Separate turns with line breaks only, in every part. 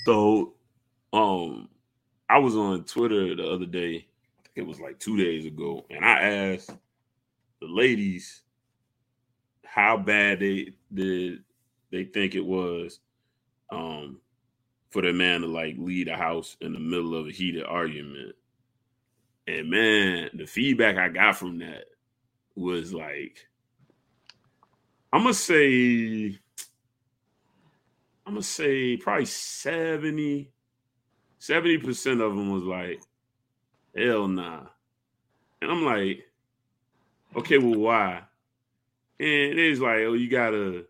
So, I was on Twitter the other day. I think it was like 2 days ago, and I asked the ladies how bad they think it was for their man to like leave the house in the middle of a heated argument. And man, the feedback I got from that was like, I'm gonna say probably 70% of them was like, hell nah. And I'm like, okay, well, why? And it's like, oh, you gotta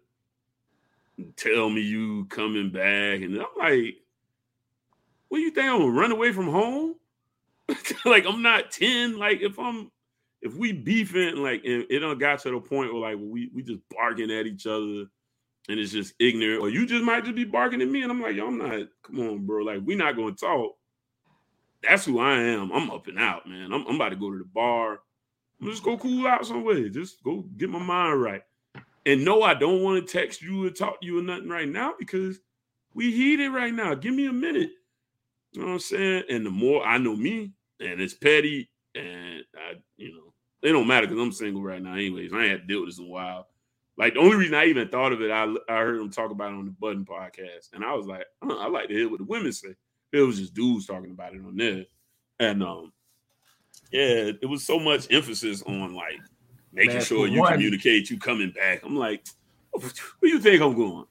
tell me you coming back. And I'm like, what do you think? I'm gonna run away from home? Like, I'm not 10. Like, if we beefing, like, and it done got to the point where like we just barking at each other and it's just ignorant, or you just might just be barking at me, and I'm like, yo, I'm not, come on, bro. Like, we not gonna talk. That's who I am. I'm up and out, man. I'm about to go to the bar. I'm just go cool out somewhere. Just go get my mind right. And no, I don't want to text you or talk to you or nothing right now because we heated right now. Give me a minute. You know what I'm saying? And the more I know me, and it's petty, and it don't matter because I'm single right now anyways. I ain't had to deal with this in a while. Like, the only reason I even thought of it, I heard them talk about it on the Button podcast. And I was like, I like to hear what the women say. It was just dudes talking about it on there. And yeah, it was so much emphasis on like making sure you communicate, you coming back. I'm like, where you think I'm going?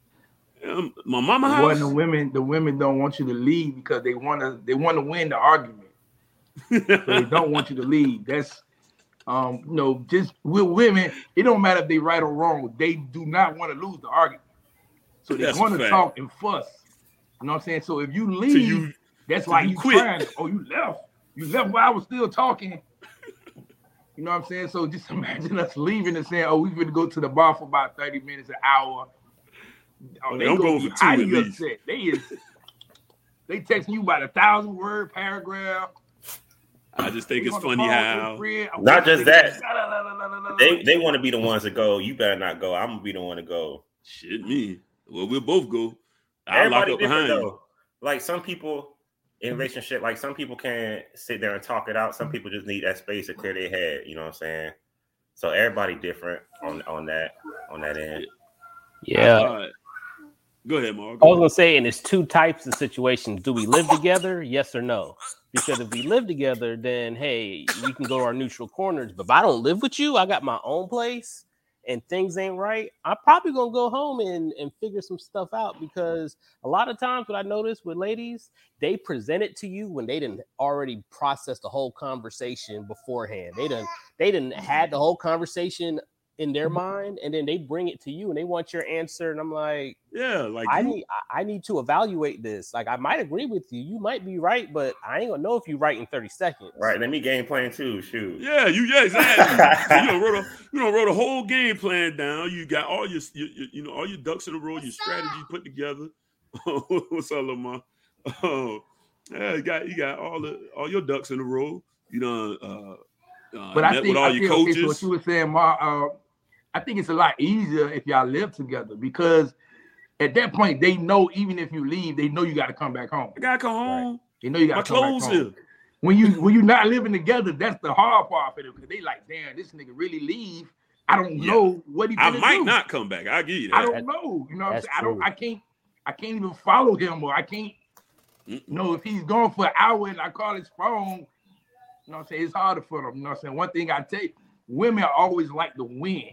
My mama house.
The women don't want you to leave because they want to win the argument. So they don't want you to leave. That's just with women, it don't matter if they right or wrong. They do not want to lose the argument. So they're going to talk and fuss. You know what I'm saying? So if you leave, that's why you quit. Oh, you left. You left while I was still talking. You know what I'm saying? So just imagine us leaving and saying, oh, we're going to go to the bar for about 30 minutes, an hour.
Oh, they don't go for 2 at least.
They texting you about 1,000-word paragraph.
I just think it's funny how
not just that they want to be the ones to go. You better not go. I'm gonna be the one to go.
Shit, me. Well, we'll both go. I'll lock up behind you.
Like, some people in a relationship, like, some people can't sit there and talk it out. Some people just need that space to clear their head. You know what I'm saying? So everybody different on that end.
Yeah.
Go ahead, Mark.
I was gonna say, and it's two types of situations. Do we live together? Yes or no? Because if we live together, then hey, we can go to our neutral corners. But if I don't live with you, I got my own place and things ain't right, I'm probably gonna go home and figure some stuff out, because a lot of times what I notice with ladies, they present it to you when they didn't already process the whole conversation beforehand. They didn't had the whole conversation in their mind, and then they bring it to you and they want your answer. And I'm like,
yeah, like
I need to evaluate this. Like, I might agree with you. You might be right, but I ain't gonna know if you're right in 30 seconds.
Right. Let me game plan too. Shoot.
Yeah, exactly. So you wrote a whole game plan down. You got all your all your ducks in a row, your strategy put together. What's up, Lamar? Yeah, you got all your ducks in a row.
But I think all your coaches. What you were saying, Ma, I think it's a lot easier if y'all live together, because at that point they know even if you leave, they know you got to come back home.
I gotta come home.
Right. They know you got to come back home. When you're not living together, that's the hard part for them, because they like, damn, this nigga really leave. I don't know what he.
I might not come back. I give you that.
I don't know. You know what I'm saying? I can't even follow him, or I can't know if he's gone for an hour and I call his phone. You know what I'm saying? It's harder for them. You know what I'm saying? One thing I tell you, women always like to win.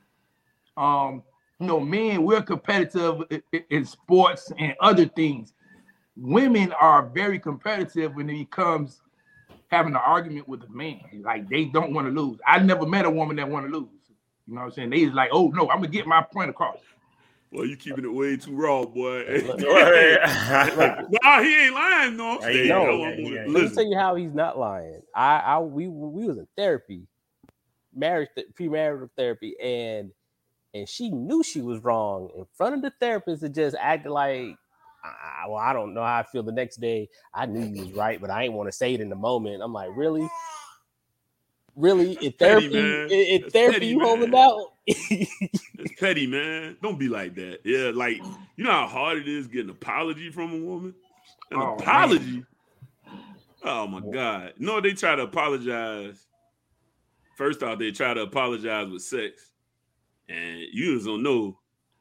Men, we're competitive in sports and other things. Women are very competitive when it comes having an argument with a man. Like, they don't want to lose. I never met a woman that want to lose. You know what I'm saying? They just like, oh no, I'm gonna get my point across.
Well, you keeping it way too raw, boy. Nah, he ain't lying, no.
Let me tell you how he's not lying. We was in therapy, premarital therapy, and she knew she was wrong in front of the therapist. It just acted like, I don't know how I feel the next day. I knew you was right, but I ain't want to say it in the moment. I'm like, really? In therapy, you holding out?
It's petty, man. Don't be like that. Yeah, like you know how hard it is getting an apology from a woman. An apology. Man. Oh my God. No, they try to apologize. First off, they try to apologize with sex. And you just don't know.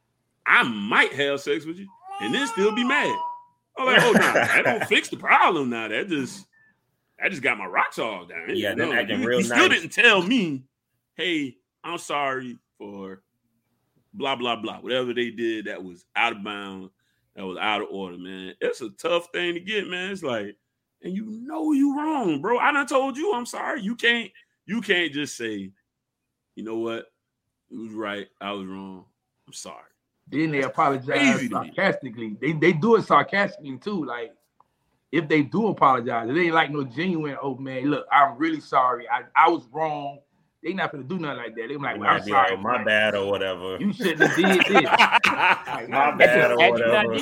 I might have sex with you and then still be mad. I'm like, oh no, that don't fix the problem now. I just got my rocks all down.
Yeah, then acting real
nice. You still didn't tell me, hey, I'm sorry for blah, blah, blah. Whatever they did that was out of bounds, that was out of order, man. It's a tough thing to get, man. It's like, and you know you wrong, bro. I done told you I'm sorry. You can't just say, you know what? It was right. I was wrong. I'm sorry.
Then they apologize sarcastically. They do it sarcastically too. Like if they do apologize, it ain't like no genuine, oh man, look, I'm really sorry. I was wrong. They not gonna do nothing like that. They like, well, I'm sorry.
My bad or whatever.
You shouldn't have did this.
Like, my bad or whatever.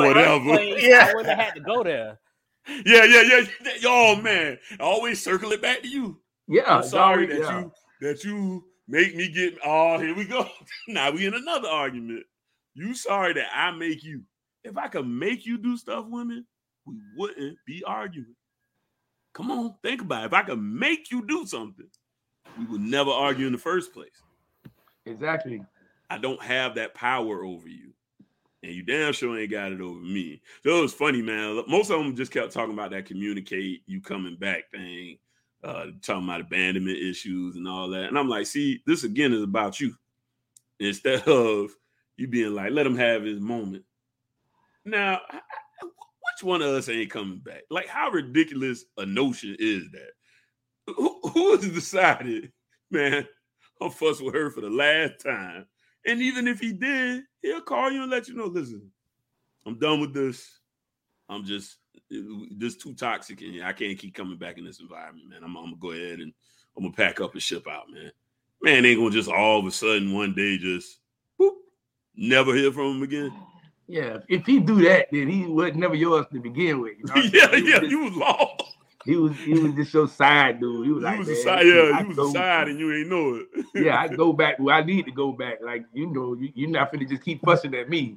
Yeah. I wouldn't have had to go there.
Yeah. Oh man, I always circle it back to you.
Yeah.
I'm sorry that you make me get. Oh, here we go. Now we in another argument. You sorry that I make you. If I could make you do stuff, women, we wouldn't be arguing. Come on, think about it. If I could make you do something, we would never argue in the first place.
Exactly.
I don't have that power over you. And you damn sure ain't got it over me. So it was funny, man. Most of them just kept talking about that communicate, you coming back thing, talking about abandonment issues and all that. And I'm like, see, this again is about you. Instead of you being like, let him have his moment. Now, which one of us ain't coming back? Like, how ridiculous a notion is that? Who has decided, man, I'll fuss with her for the last time? And even if he did, he'll call you and let you know, listen, I'm done with this. I'm just too toxic in here. I can't keep coming back in this environment, man. I'm going to go ahead and I'm going to pack up and ship out, man. Man ain't going to just all of a sudden one day just, whoop, never hear from him again.
Yeah, if he do that, then he was never yours to begin with. You know?
You was lost.
He was just your side dude. He was like,
a side and you ain't know it.
Yeah, I go back where I need to go back. Like, you know, you're not finna just keep fussing at me.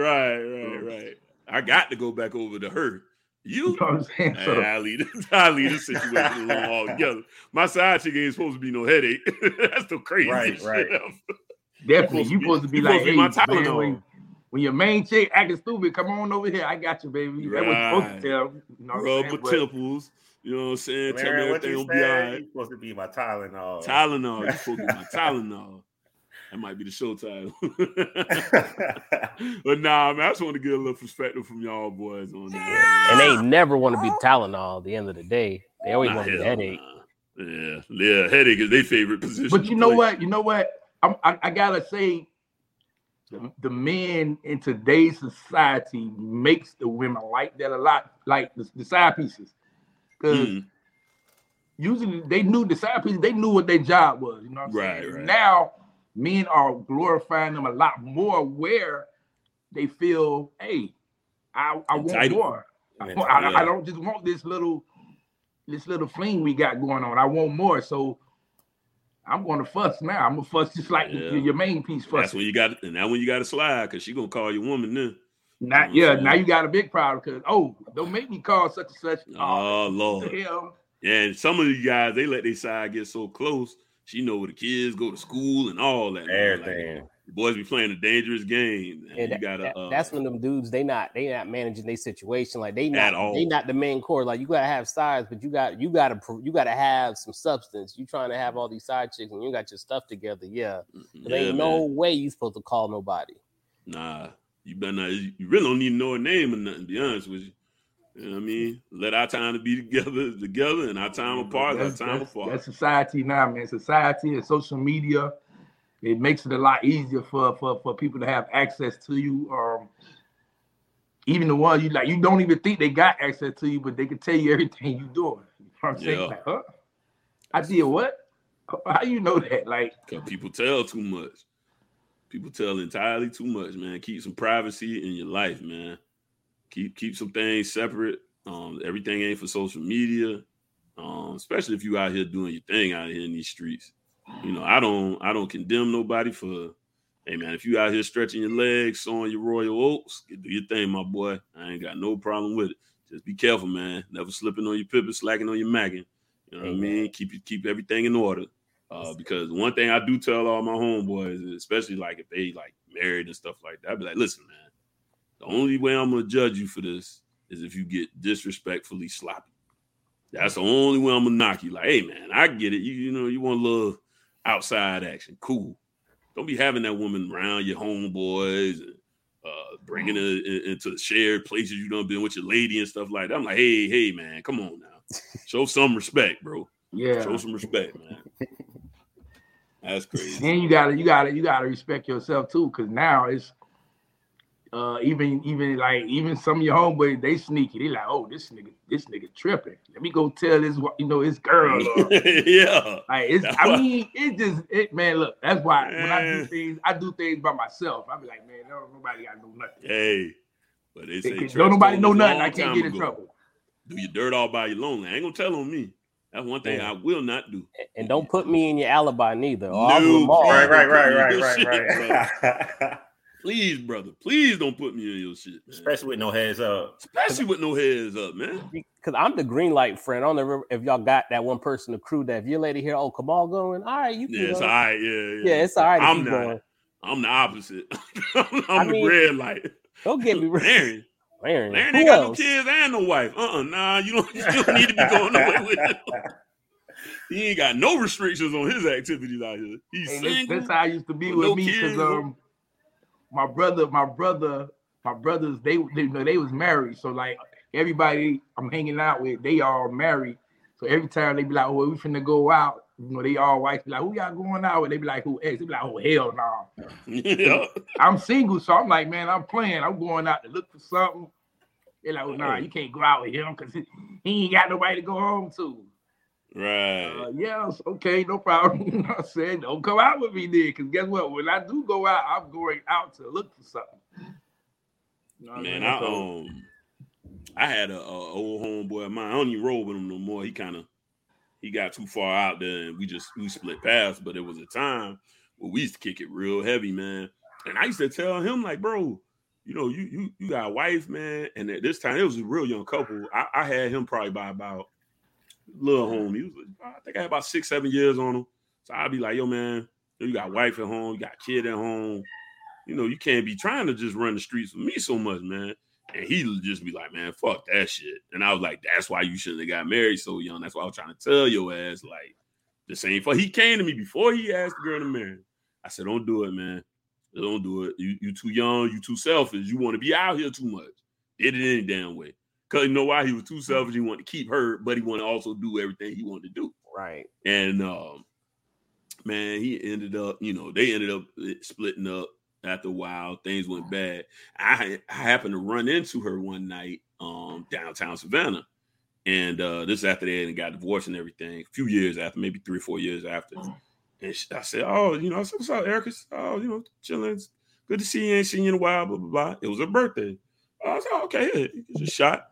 Right. I got to go back over to her. You
know what I'm saying?
I leave the situation alone altogether. My side chick ain't supposed to be no headache. That's the crazy shit.
Right. Definitely. You supposed to be like, hey, man, when your main chick acting stupid, come on over here. I got you, baby. That was supposed to tell. You know
rub my temples. You know what I'm saying?
Man,
tell me everything will be all right.
You're supposed to be my Tylenol.
You're supposed to be my Tylenol. That might be the show title. But nah, man, I just want to get a little perspective from y'all boys on that.
And they never want to be Tylenol at the end of the day. They always want to be the headache.
Yeah, headache is their favorite position.
But you know what? I gotta say, the men in today's society makes the women like that a lot, like the side pieces. Because usually they knew the side pieces, they knew what their job was. You know what I'm saying? Right. Now, men are glorifying them a lot more where they feel, hey, I want more. I don't just want this little fling we got going on. I want more. So I'm going to fuss now. I'm going to fuss just like your main piece fuss.
That's when you got, and now when you got to slide, because she's going to call your woman then.
Now you got a big problem because, don't make me call such and such.
Oh, Lord. Hell. Yeah, and some of you guys, they let their side get so close. She know where the kids go to school and all that.
Everything.
Like, the boys be playing a dangerous game.
And that's when them dudes, they not managing their situation. Like they not the main core. Like you gotta have sides, but you gotta have some substance. You trying to have all these side chicks and you got your stuff together. Yeah. There ain't no way you supposed to call nobody.
Nah. You better not. You really don't need to know her name or nothing, to be honest with you. You know what I mean? Let our time to be together, and our time apart is our time apart.
That's society now, man. Society and social media, it makes it a lot easier for people to have access to you. Even the ones you don't even think they got access to you, but they can tell you everything you doing. You know what I'm saying?
Yeah.
Like, huh? I did what? How you know that? Like,
because people tell too much. People tell entirely too much, man. Keep some privacy in your life, man. Keep some things separate. Everything ain't for social media. Especially if you out here doing your thing out here in these streets. You know, I don't condemn nobody for hey, man, if you out here stretching your legs, sewing your Royal Oaks, do your thing, my boy. I ain't got no problem with it. Just be careful, man. Never slipping on your pippin, slacking on your magging. You know what I mean? Keep everything in order. Because one thing I do tell all my homeboys, especially like if they like married and stuff like that, I be like, listen, man, the only way I'm gonna judge you for this is if you get disrespectfully sloppy. That's the only way I'm gonna knock you. Like, hey, man, I get it. You know, you want a little outside action. Cool. Don't be having that woman around your homeboys and bringing her into the shared places you done been with your lady and stuff like that. I'm like, hey, man, come on now. Show some respect, bro.
Yeah.
Show some respect, man. That's crazy.
And you gotta respect yourself too, because now it's even some of your homeboys, they sneaky. They like, oh, this nigga tripping. Let me go tell this his girl.
Yeah.
Like man, look, that's why when I do things by myself. I be like, man, nobody gotta know nothing.
Hey, but they say
don't nobody know nothing. I can't get in trouble.
Do your dirt all by your lonely. I ain't gonna tell on me. That's one thing I will not do.
And don't put me in your alibi neither.
Right.
Please, brother. Please don't put me in your shit, man.
Especially with no heads up.
Man.
Because I'm the green light friend. I don't know if y'all got that one person in the crew that if your lady here, oh, Kamal going, all right, you can go.
It's all right. Yeah,
it's all right.
I'm not. I'm the opposite. I'm the red light.
Don't get me wrong.
Larry ain't got no kids and no wife. Nah, you don't need to be going away with it. He ain't got no restrictions on his activities out here. He's single.
That's how I used to be with me because my brothers, they was married. So like everybody I'm hanging out with, they all married. So every time they be like, "Oh, we finna go out," they all white. Be like, "Who y'all going out with?" They be like, "Who ex?" They be like, "Oh, hell no."
Yeah.
I'm single, so I'm like, man, I'm playing. I'm going out to look for something. They're like, "Oh, nah, you can't go out with him because he ain't got nobody to go home to."
Right.
Yes, okay, no problem. I said, don't come out with me then, because guess what? When I do go out, I'm going out to look for something.
Man, I had a old homeboy of mine. I don't even roll with him no more. He got too far out there, and we split paths. But there was a time where we used to kick it real heavy, man. And I used to tell him, like, bro, you got a wife, man. And at this time, it was a real young couple. I had him probably by about little home. He was, I think I had about 6-7 years on him. So I'd be like, yo, man, you got a wife at home, you got a kid at home. You can't be trying to just run the streets with me so much, man. And he would just be like, man, fuck that shit. And I was like, that's why you shouldn't have got married so young. That's why I was trying to tell your ass, like, the same. He came to me before he asked the girl to marry. I said, don't do it, man. Don't do it. You too young. You too selfish. You want to be out here too much. Did it any damn way. Because you know why? He was too selfish. He wanted to keep her, but he wanted to also do everything he wanted to do.
Right.
And, man, he ended up, they ended up splitting up after a while. Things went bad. I happened to run into her one night downtown Savannah. And this after they had got divorced and everything, a few years after, maybe 3 or 4 years after. And I said, I said, what's up, Erica? Chilling. Good to see you. Ain't seen you in a while, blah, blah, blah. It was her birthday. I was like, okay, it's a shot.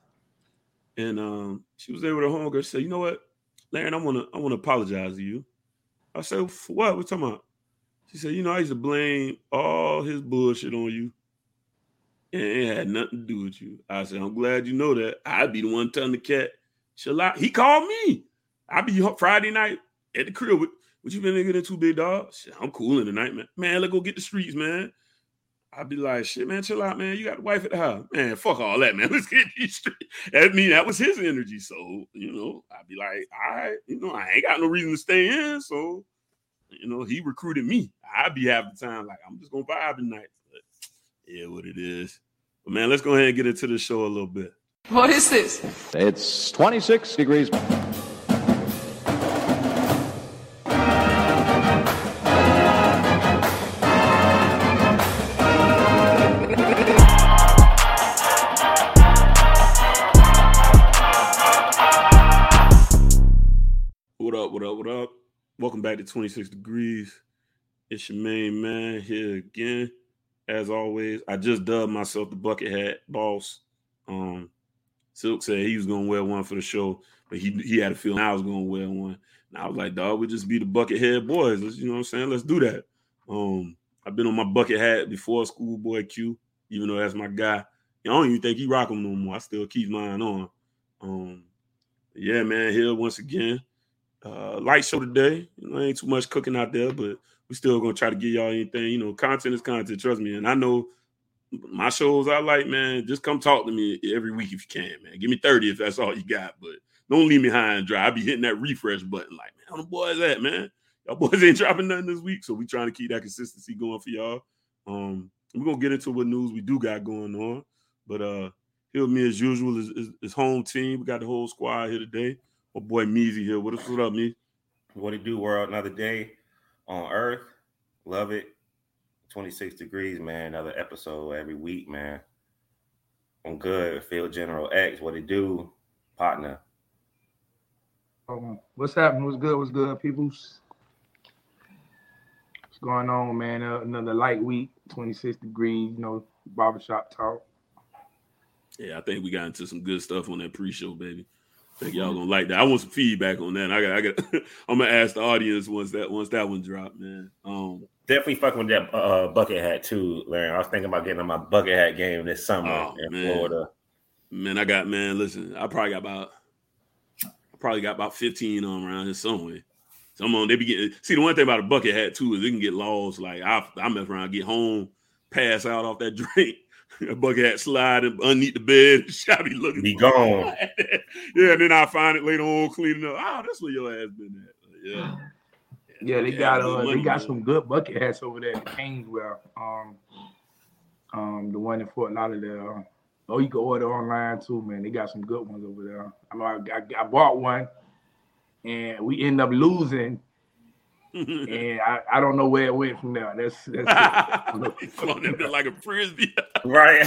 And she was there with her homegirl. She said, you know what, Larry, I want to apologize to you. I said, for what? What you talking about? She said, I used to blame all his bullshit on you. And it had nothing to do with you. I said, I'm glad you know that. I'd be the one telling the cat, chill out. He called me. I'd be Friday night at the crib. What you been getting into, big dog? Shit, I'm cool in the night, man. Man, let's go get the streets, man. I'd be like, shit, man, chill out, man. You got the wife at the house. Man, fuck all that, man. Let's get these streets. That was his energy. So, I'd be like, all right, I ain't got no reason to stay in. So, he recruited me. I'd be having the time, like, I'm just going to vibe tonight. But, yeah, what it is. But, man, let's go ahead and get into the show a little bit.
What is this?
It's 26 degrees.
What up? Welcome back to 26 Degrees. It's your main man here again. As always, I just dubbed myself the bucket hat boss. Silk said he was going to wear one for the show, but he had a feeling I was going to wear one. And I was like, dog, we just be the bucket head boys. Let's, you know what I'm saying? Let's do that. I've been on my bucket hat before, Schoolboy Q, even though that's my guy. I don't even think he rock them no more. I still keep mine on. Yeah, man, here once again. Light show today. Ain't too much cooking out there, but we still gonna try to give y'all anything. Content is content, trust me. And I know my shows I like, man. Just come talk to me every week if you can, man. Give me 30 if that's all you got, but don't leave me high and dry. I be hitting that refresh button like, man, how the boys at, man? Y'all boys ain't dropping nothing this week, so we trying to keep that consistency going for y'all. We're gonna get into what news we do got going on, but here with me as usual is home team. We got the whole squad here today. My boy Meezy here. What up, me?
What it do, world? Another day on Earth. Love it. 26 degrees, man. Another episode every week, man. I'm good. Field General X. What it do, partner?
What's happening? What's good, peoples? What's going on, man? Another light week. 26 degrees. Barbershop talk.
Yeah, I think we got into some good stuff on that pre-show, baby. I think y'all gonna like that. I want some feedback on that. I got. I'm gonna ask the audience once that one drop, man.
Definitely fucking with that bucket hat too, Larry. I was thinking about getting on my bucket hat game this summer in Florida.
Man, listen, I probably got about 15 on around here somewhere. Some on they be getting. See, the one thing about a bucket hat too is it can get lost. Like I mess around, get home, pass out off that drink. A bucket hat slide underneath the bed. I be looking.
Be gone.
Yeah, and then I find it later on cleaning up. That's where your ass been at.
Yeah, they got some good bucket hats over there in Kingswell. The one in Fort Lauderdale. You can order online too, man. They got some good ones over there. I bought one, and we end up losing. And I don't know where it went from there. That's
on them like a frisbee,
right?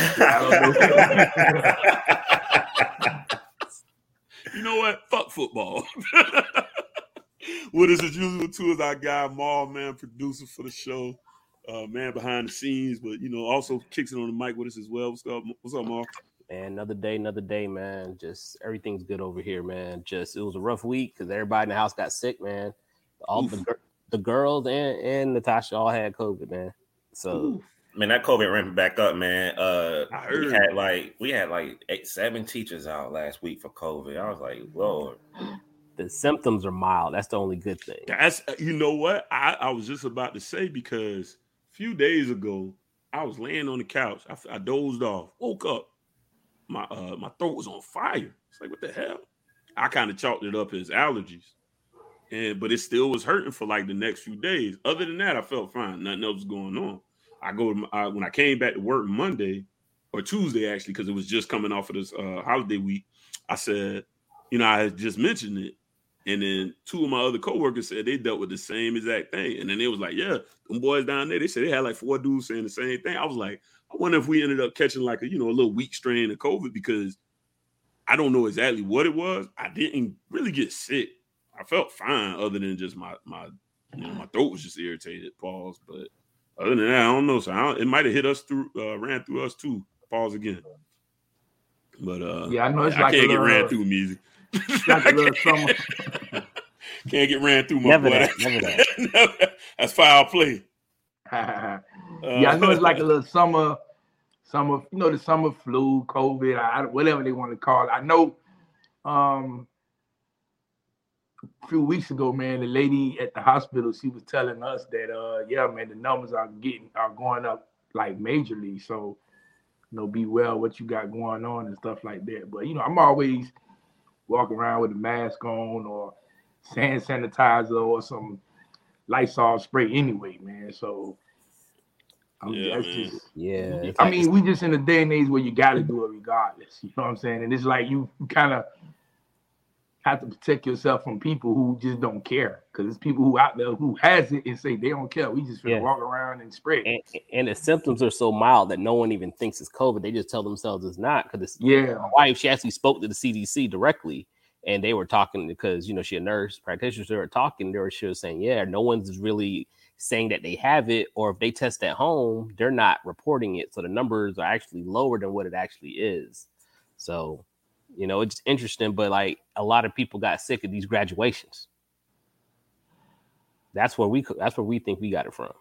You know what? Fuck football. With us as usual too is our guy Maul, man, producer for the show, man behind the scenes, but also kicks it on the mic with us as well. What's up, Maul?
Man, another day, man. Just everything's good over here, man. It was a rough week because everybody in the house got sick, man. All the girls and Natasha all had COVID, man. So,
man, that COVID ramping back up, man.
I heard
we had like 7 teachers out last week for COVID. I was like, Lord.
The symptoms are mild. That's the only good thing.
That's what I was just about to say, because a few days ago I was laying on the couch. I dozed off, woke up, my throat was on fire. It's like, what the hell? I kind of chalked it up as allergies. But it still was hurting for like the next few days. Other than that, I felt fine. Nothing else was going on. When I came back to work Monday or Tuesday, actually, because it was just coming off of this holiday week, I said, I had just mentioned it. And then 2 of my other coworkers said they dealt with the same exact thing. And then they was like, yeah, them boys down there, they said they had like 4 dudes saying the same thing. I was like, I wonder if we ended up catching like a little weak strain of COVID, because I don't know exactly what it was. I didn't really get sick. I felt fine, other than just my throat was just irritated. Pause. But other than that, I don't know. So it might have hit us ran through us too. Pause again. But
I know it's
I can't get ran through, Meezy.
Like a little summer.
Can't get ran through, my
never
boy.
That.
That's foul play.
I know it's like a little summer, the summer flu, COVID, whatever they want to call it. I know. A few weeks ago, man, the lady at the hospital, she was telling us that, man, the numbers are going up like majorly. So, be well what you got going on and stuff like that. But, I'm always walking around with a mask on or hand sanitizer or some Lysol spray anyway, man. So, we just in a day and age where you got to do it regardless. You know what I'm saying? And it's like you kind of have to protect yourself from people who just don't care, because it's people who out there who has it and say they don't care. We just walk around and spread.
And the symptoms are so mild that no one even thinks it's COVID. They just tell themselves it's not, because my wife, she actually spoke to the CDC directly, and they were talking because she a nurse practitioner. They were talking. She was saying, no one's really saying that they have it, or if they test at home, they're not reporting it. So the numbers are actually lower than what it actually is. So. It's interesting, but like a lot of people got sick at these graduations. That's where we think we got it from.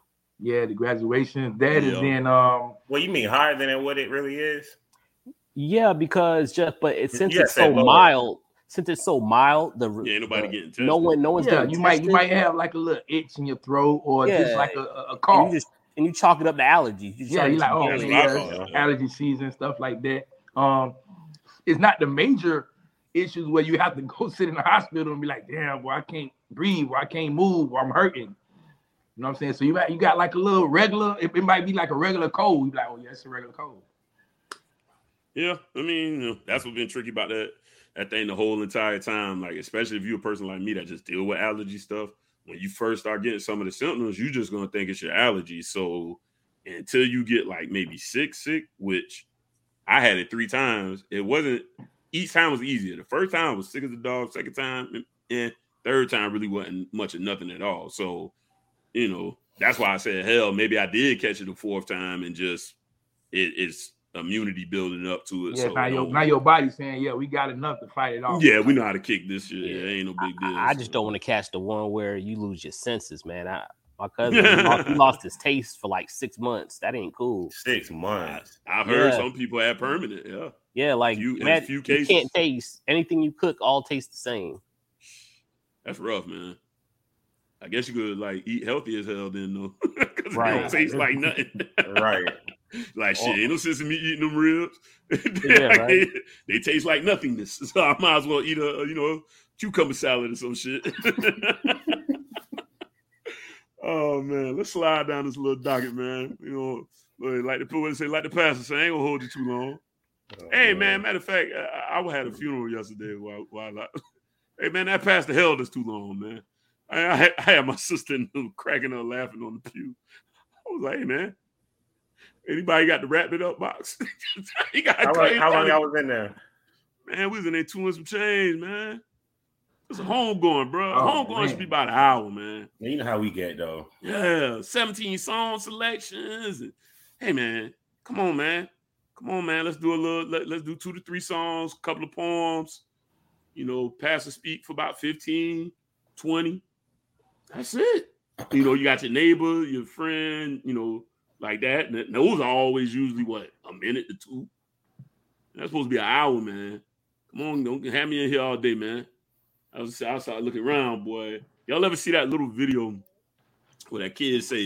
Yeah, the graduation. That is then
Well, you mean higher than what it really is?
Yeah, because since
Yeah,
it's so
lower.
mild,
ain't nobody getting tested.
no one's
yeah,
getting
you
tested.
might have like a little itch in your throat or just like a cough.
And you chalk it up to allergies.
You're like, oh
That's
yeah,
what I call it.
allergy season, stuff like that. It's not the major issues where you have to go sit in the hospital and be like, damn, well, I can't breathe, or I can't move, or I'm hurting. You know what I'm saying? So you got like a little regular, it might be like a regular cold. You're like, oh yeah, it's a regular cold.
Yeah, I mean, that's what's been tricky about that thing the whole entire time. Like, especially if you're a person like me that just deal with allergy stuff. When you first start getting some of the symptoms, you're just gonna think it's your allergies. So until you get like maybe sick, which I had it 3 times, it wasn't. Each time was easier. The first time was sick as a dog. Second time, and third time really wasn't much of nothing at all. So, that's why I said, hell, maybe I did catch it the 4th time and just it's immunity building up to it.
Yeah,
so
now your body's saying, yeah, we got enough to fight it off.
Yeah, we know how to kick this shit. Yeah. It ain't no big deal.
I just don't want to catch the one where you lose your senses, man. My cousin he lost his taste for like 6 months. That ain't cool.
6 months.
I've heard some people have permanent. Yeah.
Yeah, like
in a few cases.
You can't taste anything you cook. All taste the same.
That's rough, man. I guess you could like eat healthy as hell then, though. Because
right.
It don't taste like nothing.
Right.
Like shit, ain't no sense in me eating them ribs.
Yeah, right.
They taste like nothingness. So I might as well eat a cucumber salad or some shit. Oh man, let's slide down this little docket, man. Like the pastor say, I ain't gonna hold you too long. Hey man, matter of fact, I had a funeral yesterday hey man, that pastor held us too long, man. I had my sister cracking up laughing on the pew. I was like, hey man, anybody got the wrap it up box?
How long y'all was in there?
Man, we was in there 2 and some change, man. It's a homegoing, bro. Homegoing should be about an hour, man.
You know how we get, though.
Yeah, 17 song selections. And, hey, man, come on, man. Let's do 2 to 3 songs, a couple of poems. Pastor speak for about 15, 20. That's it. You got your neighbor, your friend, like that. And those are always usually, a minute to 2. That's supposed to be an hour, man. Come on, don't have me in here all day, man. I started looking around, boy. Y'all ever see that little video where that kid say,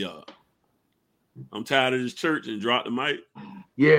I'm tired of this church and drop the mic?
Yeah.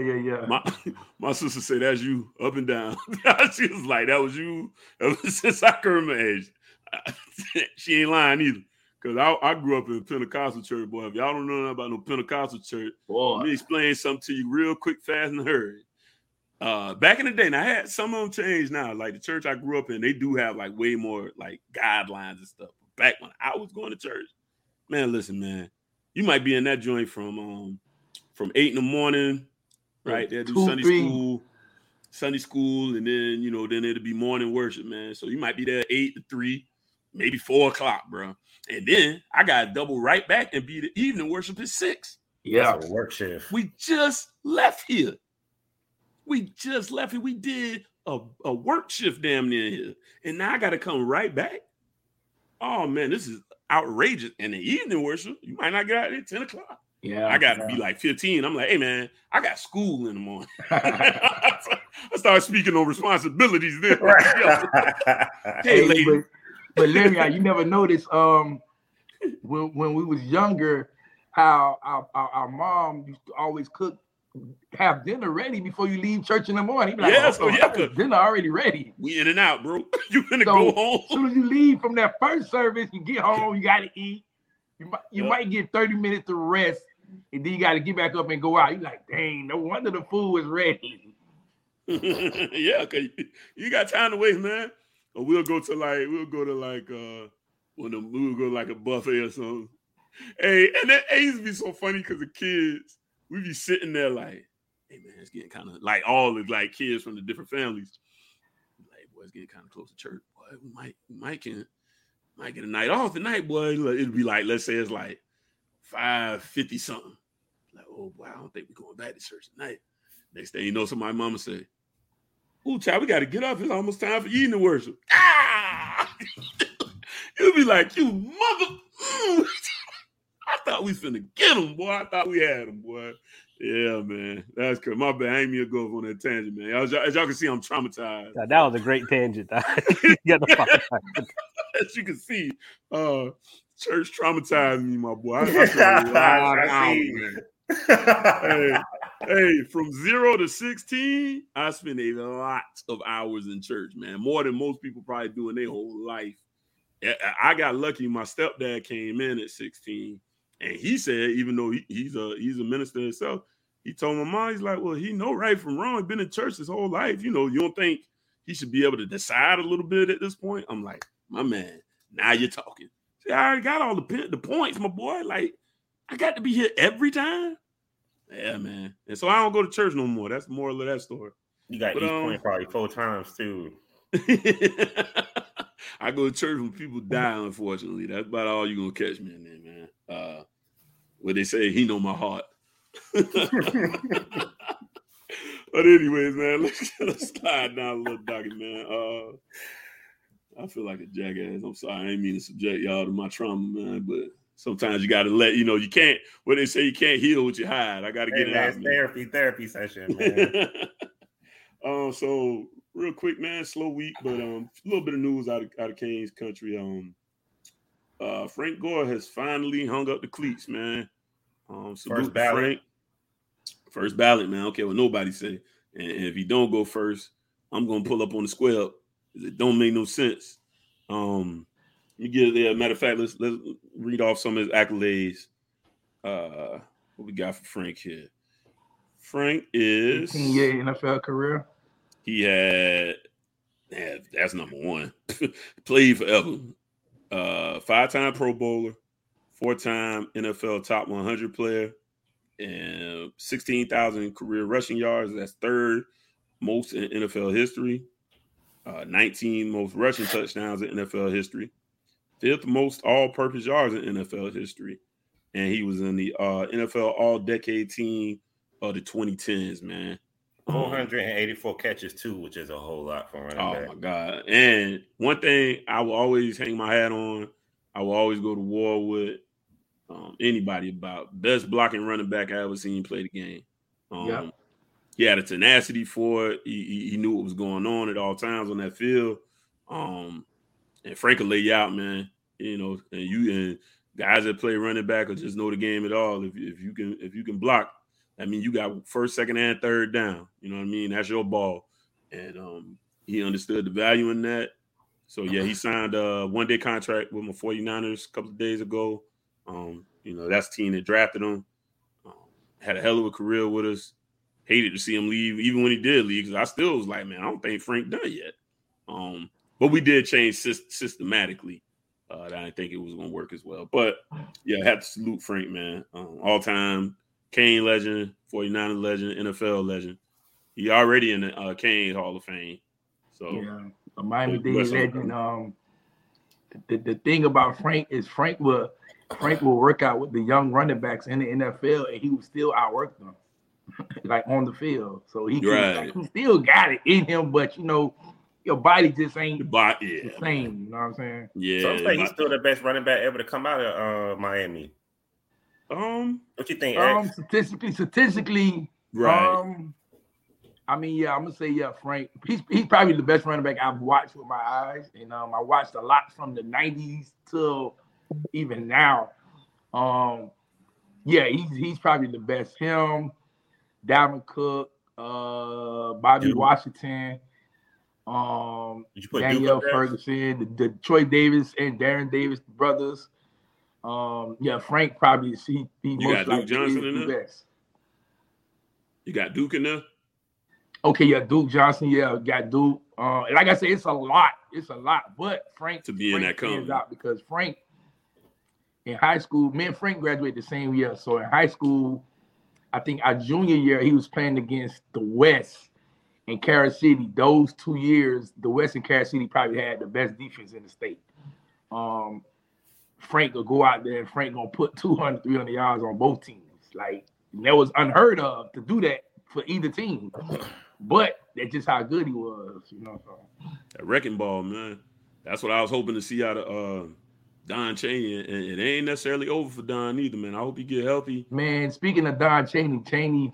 My sister said, that's you, up and down. She was like, that was you ever since I can remember age. She ain't lying either. Because I grew up in a Pentecostal church, boy. If y'all don't know nothing about no Pentecostal church, let me explain something to you real quick, fast, and hurry. Back in the day, now I had some of them change now. Like the church I grew up in, they do have like way more like guidelines and stuff. Back when I was going to church, man, listen, man, you might be in that joint from 8 in the morning, right? They'll do Sunday school, and then then it'll be morning worship, man. So you might be there 8 to 3, maybe 4 o'clock, bro. And then I got double right back and be the evening worship at 6.
Yeah,
that's a work shift.
We just left here. We did a work shift damn near here. And now I got to come right back. Oh, man, this is outrageous. And the evening worship, you might not get out there at 10 o'clock.
Yeah.
I got to be like 15. I'm like, hey, man, I got school in the morning. I started speaking on responsibilities then. Hey, lady.
But Larry, you never noticed when we was younger, how our mom used to always have dinner ready before you leave church in the morning. Like, dinner already ready.
We in and out, bro. You gonna go home.
As soon as you leave from that first service, you get home, you gotta eat. You might get 30 minutes to rest, and then you gotta get back up and go out. You're like, dang, no wonder the food was ready.
Yeah, cause you got time to waste, man. Or we'll go to like a buffet or something. Hey, and that used to be so funny because the kids, we be sitting there like, hey man, it's getting kind of like all the like kids from the different families. Like, boy, it's getting kind of close to church. Boy, we might get a night off tonight, boy. It'd be like, let's say it's like 5:50 something. Like, oh boy, I don't think we're going back to church tonight. Next thing you know, somebody mama say, ooh, child, we got to get up. It's almost time for evening worship. Ah! You'll be like, you mother. I thought we was finna get him, boy. I thought we had him, boy. Yeah, man. That's good. My bad. I ain't mean to go on that tangent, man. As y'all can see, I'm traumatized.
That was a great tangent. You got to
As you can see, church traumatized me, my boy. I spent a lot of hours, man. Hey, from 0 to 16, I spent a lot of hours in church, man. More than most people probably do in their whole life. I got lucky. My stepdad came in at 16, and he said, even though he's a minister himself, he told my mom, he's like, well, he know right from wrong. He's been in church his whole life. You know, you don't think he should be able to decide a little bit at this point? I'm like, my man, now you're talking. See, I already got all the points, my boy. Like, I got to be here every time. Yeah, man. And so I don't go to church no more. That's the moral of that story.
You got East Point probably 4 times too.
I go to church when people die, unfortunately. That's about all you're going to catch me in there, man. What they say, he know my heart. But anyways, man, let's slide down a little docket, man. I feel like a jackass. I'm sorry. I ain't mean to subject y'all to my trauma, man, but sometimes you got to let, you can't, what they say, you can't heal what you hide. I got to get it out.
Therapy session, man.
So real quick, man, slow week, but a little bit of news out of Canes country. Frank Gore has finally hung up the cleats, man.
First ballot.
Frank. First ballot, man. I don't care what nobody say. And if he don't go first, I'm gonna pull up on the square. It don't make no sense. You get there. Matter of fact, let's read off some of his accolades. What we got for Frank here? Frank is
18-year NFL career.
He had that's number one. Played forever. 5-time Pro Bowler, 4-time NFL top 100 player, and 16,000 career rushing yards. That's third most in NFL history. 19 most rushing touchdowns in NFL history. 5th most all-purpose yards in NFL history. And he was in the NFL All-Decade team of the 2010s, man.
484 catches, too, which is a whole lot for running back.
Oh, my God. And one thing I will always hang my hat on, I will always go to war with anybody about best blocking running back I ever seen play the game. He had a tenacity for it. He knew what was going on at all times on that field. And Frank will lay you out, man. And guys that play running back or just know the game at all. If you can block, I mean, you got first, second, and third down. You know what I mean? That's your ball. And he understood the value in that. So, yeah, he signed a one-day contract with my 49ers a couple of days ago. That's the team that drafted him. Had a hell of a career with us. Hated to see him leave, even when he did leave, because I still was like, man, I don't think Frank done yet. But we did change systematically. I didn't think it was going to work as well. But, yeah, I have to salute Frank, man. All-time Cane legend, 49er legend, NFL legend. He already in the Cane Hall of Fame. So
yeah, a Miami-Dade legend. The thing about Frank is Frank will work out with the young running backs in the NFL, and he will still outwork them, like on the field. So he still got it in him, but your body just ain't the same. You know what I'm saying?
Yeah.
So I'm saying he's still the best running back ever to come out of Miami. What you think?
Statistically,
right.
I mean, yeah, I'm gonna say Frank. He's probably the best running back I've watched with my eyes, and I watched a lot from the '90s till even now. Yeah, he's probably the best. Him, Dalvin Cook, Bobby Washington, Danielle Ferguson, the Troy Davis and Darren Davis brothers. Yeah, Frank probably he most likely Johnson is the best.
You got Duke in there?
Okay, yeah, Duke Johnson, yeah, got Duke. Like I said, it's a lot, but Frank
to be in that
stands out because Frank in high school, me and Frank graduated the same year. So in high school, I think our junior year, he was playing against the West and Carol City. Those 2 years, the West and Carol City probably had the best defense in the state. Frank will go out there and Frank gonna put 200, 300 yards on both teams. Like, that was unheard of to do that for either team. But that's just how good he was, So.
That wrecking ball, man. That's what I was hoping to see out of Don Chaney, and it ain't necessarily over for Don either, man. I hope he get healthy.
Man, speaking of Don Chaney,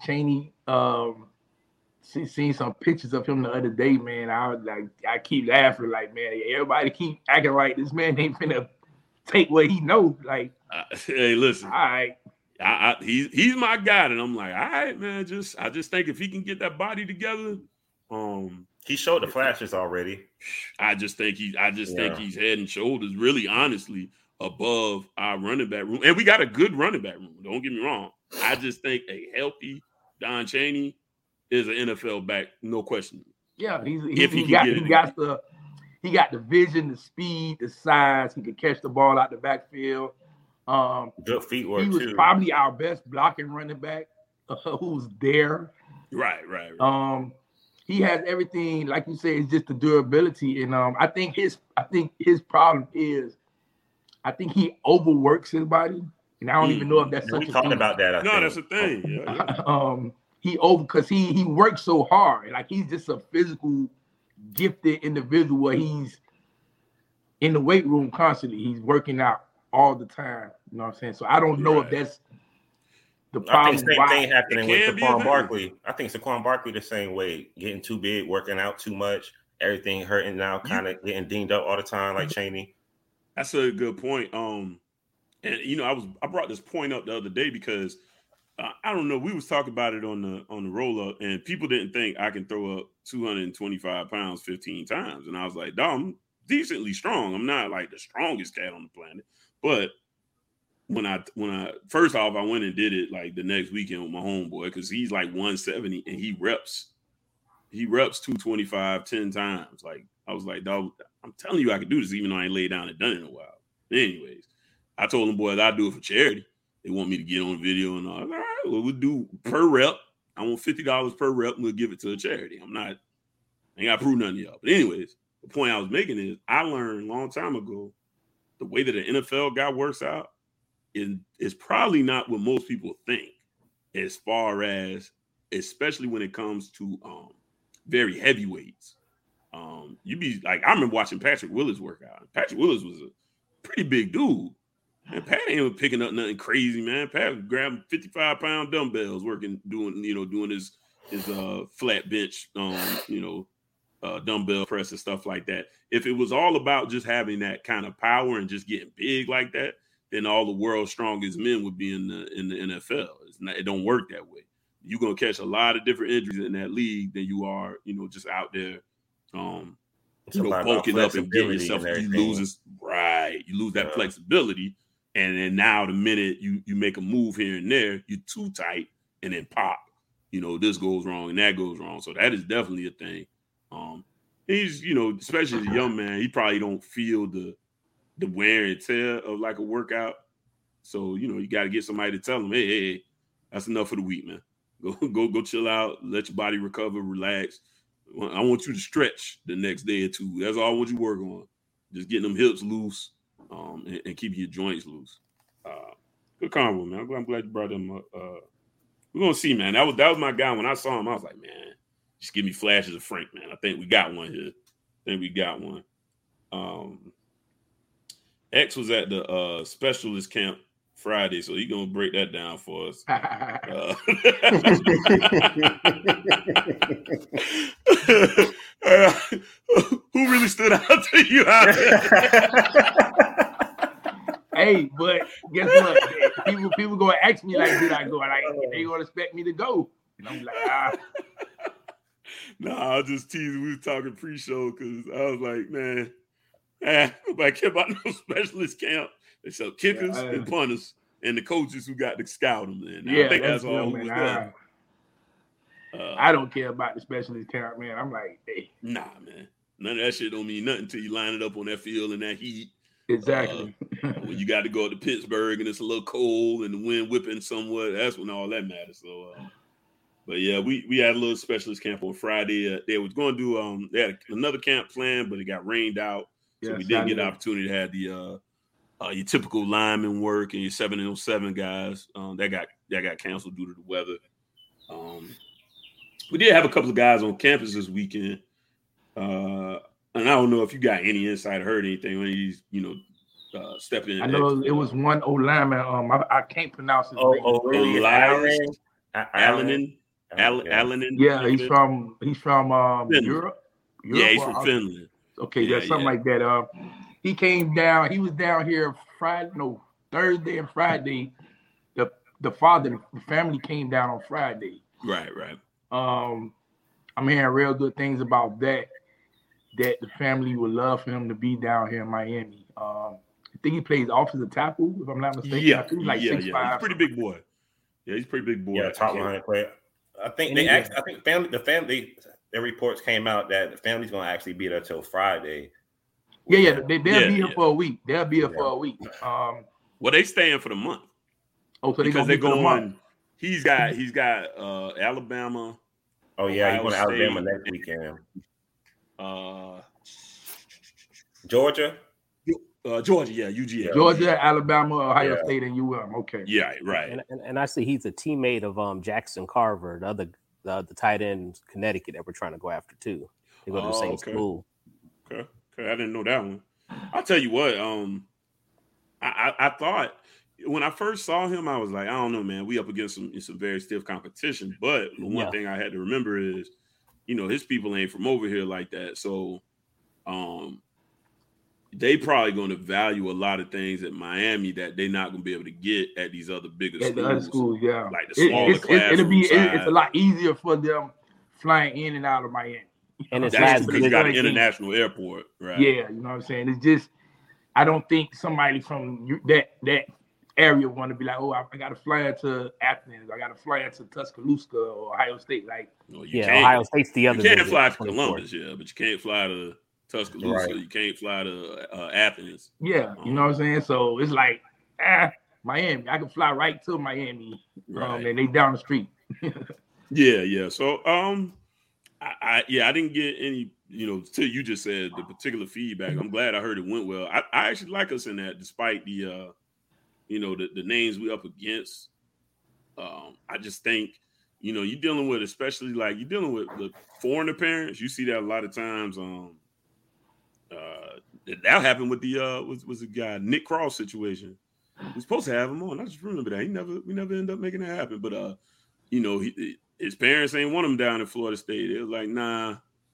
seen some pictures of him the other day, man. I keep laughing, like, man, everybody keep acting like this man ain't finna take what he knows. Like,
hey, listen,
all right,
he's my guy, and I'm like, all right, man. I just think if he can get that body together,
he showed the flashes already.
I just think he's head and shoulders, really, honestly, above our running back room, and we got a good running back room. Don't get me wrong. I just think a healthy Don Chaney is an NFL back, no question.
Yeah, he got the vision, the speed, the size. He could catch the ball out the backfield.
Good feet work.
He was probably our best blocking running back who's there.
Right.
He has everything, like you said, it's just the durability. And I think his problem is, I think he overworks his body. And I don't even know if that's such a thing.
We talked about that.
That's a thing. Yeah.
Because he works so hard. Like, he's just a physical, gifted individual where he's in the weight room constantly. He's working out all the time. You know what I'm saying? So I don't know if that's the problem.
I think same thing happening with Saquon Barkley. I think Saquon Barkley the same way, getting too big, working out too much, everything hurting now, kind of getting dinged up all the time, like Chaney.
That's a good point. And I brought this point up the other day because I don't know. We was talking about it on the roll up, and people didn't think I can throw up 225 pounds 15 times, and I was like, "Dog, I'm decently strong. I'm not like the strongest cat on the planet, but." When I first off, I went and did it like the next weekend with my homeboy because he's like 170 and he reps 225 10 times. Like, I was like, dog, I'm telling you I could do this even though I ain't laid down and done it in a while. Anyways, I told them boys I'd do it for charity. They want me to get on video and all. I was like, all right, well, we'll do per rep. I want $50 per rep and we'll give it to a charity. I ain't got to prove nothing to y'all. But anyways, the point I was making is I learned a long time ago the way that an NFL guy works out is probably not what most people think as far as, especially when it comes to very heavyweights. You be like, I remember watching Patrick Willis work out. Patrick Willis was a pretty big dude. And Pat ain't picking up nothing crazy, man. Pat was grabbing 55-pound dumbbells, doing his flat bench, dumbbell press and stuff like that. If it was all about just having that kind of power and just getting big like that, then all the world's strongest men would be in the NFL. It don't work that way. You're gonna catch a lot of different injuries in that league than you are, just out there, bulking up and getting yourself. You lose that flexibility, and then now the minute you make a move here and there, you're too tight, and then pop. This goes wrong and that goes wrong. So that is definitely a thing. He's, especially as a young man, he probably don't feel the wear and tear of like a workout. So, you got to get somebody to tell him, hey, that's enough for the week, man. Go chill out, let your body recover, relax. I want you to stretch the next day or two. That's all I want you to work on. Just getting them hips loose and keeping your joints loose. Good convo, man. I'm glad you brought them up. We're going to see, man. That was my guy. When I saw him, I was like, man, just give me flashes of Frank, man. I think we got one here. X was at the specialist camp Friday, so he's gonna break that down for us. Who really stood out to you out there?
Hey, but guess what? People gonna ask me like, did I go? Like, they gonna expect me to go, and I'm like,
Nah, I was just teasing. We were talking pre-show because I was like, man. Nobody care about no specialist camp. They sell kickers and punters and the coaches who got to scout them. And I think that's all who was there.
I don't care about the specialist camp, man. I'm like, hey.
Nah, man. None of that shit don't mean nothing until you line it up on that field in that heat.
Exactly.
When you got to go up to Pittsburgh and it's a little cold and the wind whipping somewhat, that's when all that matters. So, but yeah, we had a little specialist camp on Friday. They was going to do they had another camp planned, but it got rained out. So we didn't get the opportunity to have the your typical lineman work and your 707 guys. That got canceled due to the weather. We did have a couple of guys on campus this weekend. And I don't know if you got any insight or heard anything. When these, step in.
I know it was one old lineman. I can't pronounce his name.
Really?
Elias
Allen.
Allenin.
Yeah, he's from
Finland.
Europe.
Yeah, he's from Finland.
Okay, yeah, something like that. He came down. He was down here Thursday and Friday. The family came down on Friday.
Right.
I'm hearing real good things about that the family would love for him to be down here in Miami. I think he plays offensive tackle, if I'm not mistaken.
Yeah,
he's like 6'5".
He's a pretty big boy. Yeah, he's a pretty big boy.
Yeah, top 100 player. I think the family. Their reports came out that the family's gonna actually be there till Friday.
They'll be here for a week. They'll be here for a week.
Well, they staying for the month.
Oh, so
because they're going. He's got Alabama.
Oh yeah, he's going to Alabama next weekend. Georgia, yeah, UGA.
Georgia, Alabama, Ohio State, and UM. Okay.
Yeah, right.
And I see he's a teammate of Jackson Carver, the tight end Connecticut that we're trying to go after too. They go to the same school.
Okay, I didn't know that one. I'll tell you what. I thought when I first saw him, I was like, I don't know, man. We up against some very stiff competition. But the one thing I had to remember is, his people ain't from over here like that. So, they probably going to value a lot of things at Miami that they're not going to be able to get at these other bigger schools.
The other schools, yeah.
Like the smaller classroom
it's a lot easier for them flying in and out of Miami.
And it's
that's because you got an international airport, right?
Yeah, you know what I'm saying? It's just, I don't think somebody from that area want to be like, oh, I got to fly into Athens, I got to fly into Tuscaloosa or Ohio State. Like,
Ohio State's the other.
You can't fly to Columbus, but you can't fly to Tuscaloosa. Right. You can't fly to Athens.
Yeah, you know what I'm saying? So it's like, Miami. I can fly right to Miami, and they down the street.
Yeah. So, I didn't get any, till you just said the particular feedback. I'm glad I heard it went well. I actually like us in that, despite the, the names we up against. I just think, you're dealing with, especially like you're dealing with the foreigner parents. You see that a lot of times. That happened with the was the guy Nick Cross situation. We're supposed to have him on. I just remember that we never ended up making that happen. But his parents ain't want him down in Florida State. It was like, nah.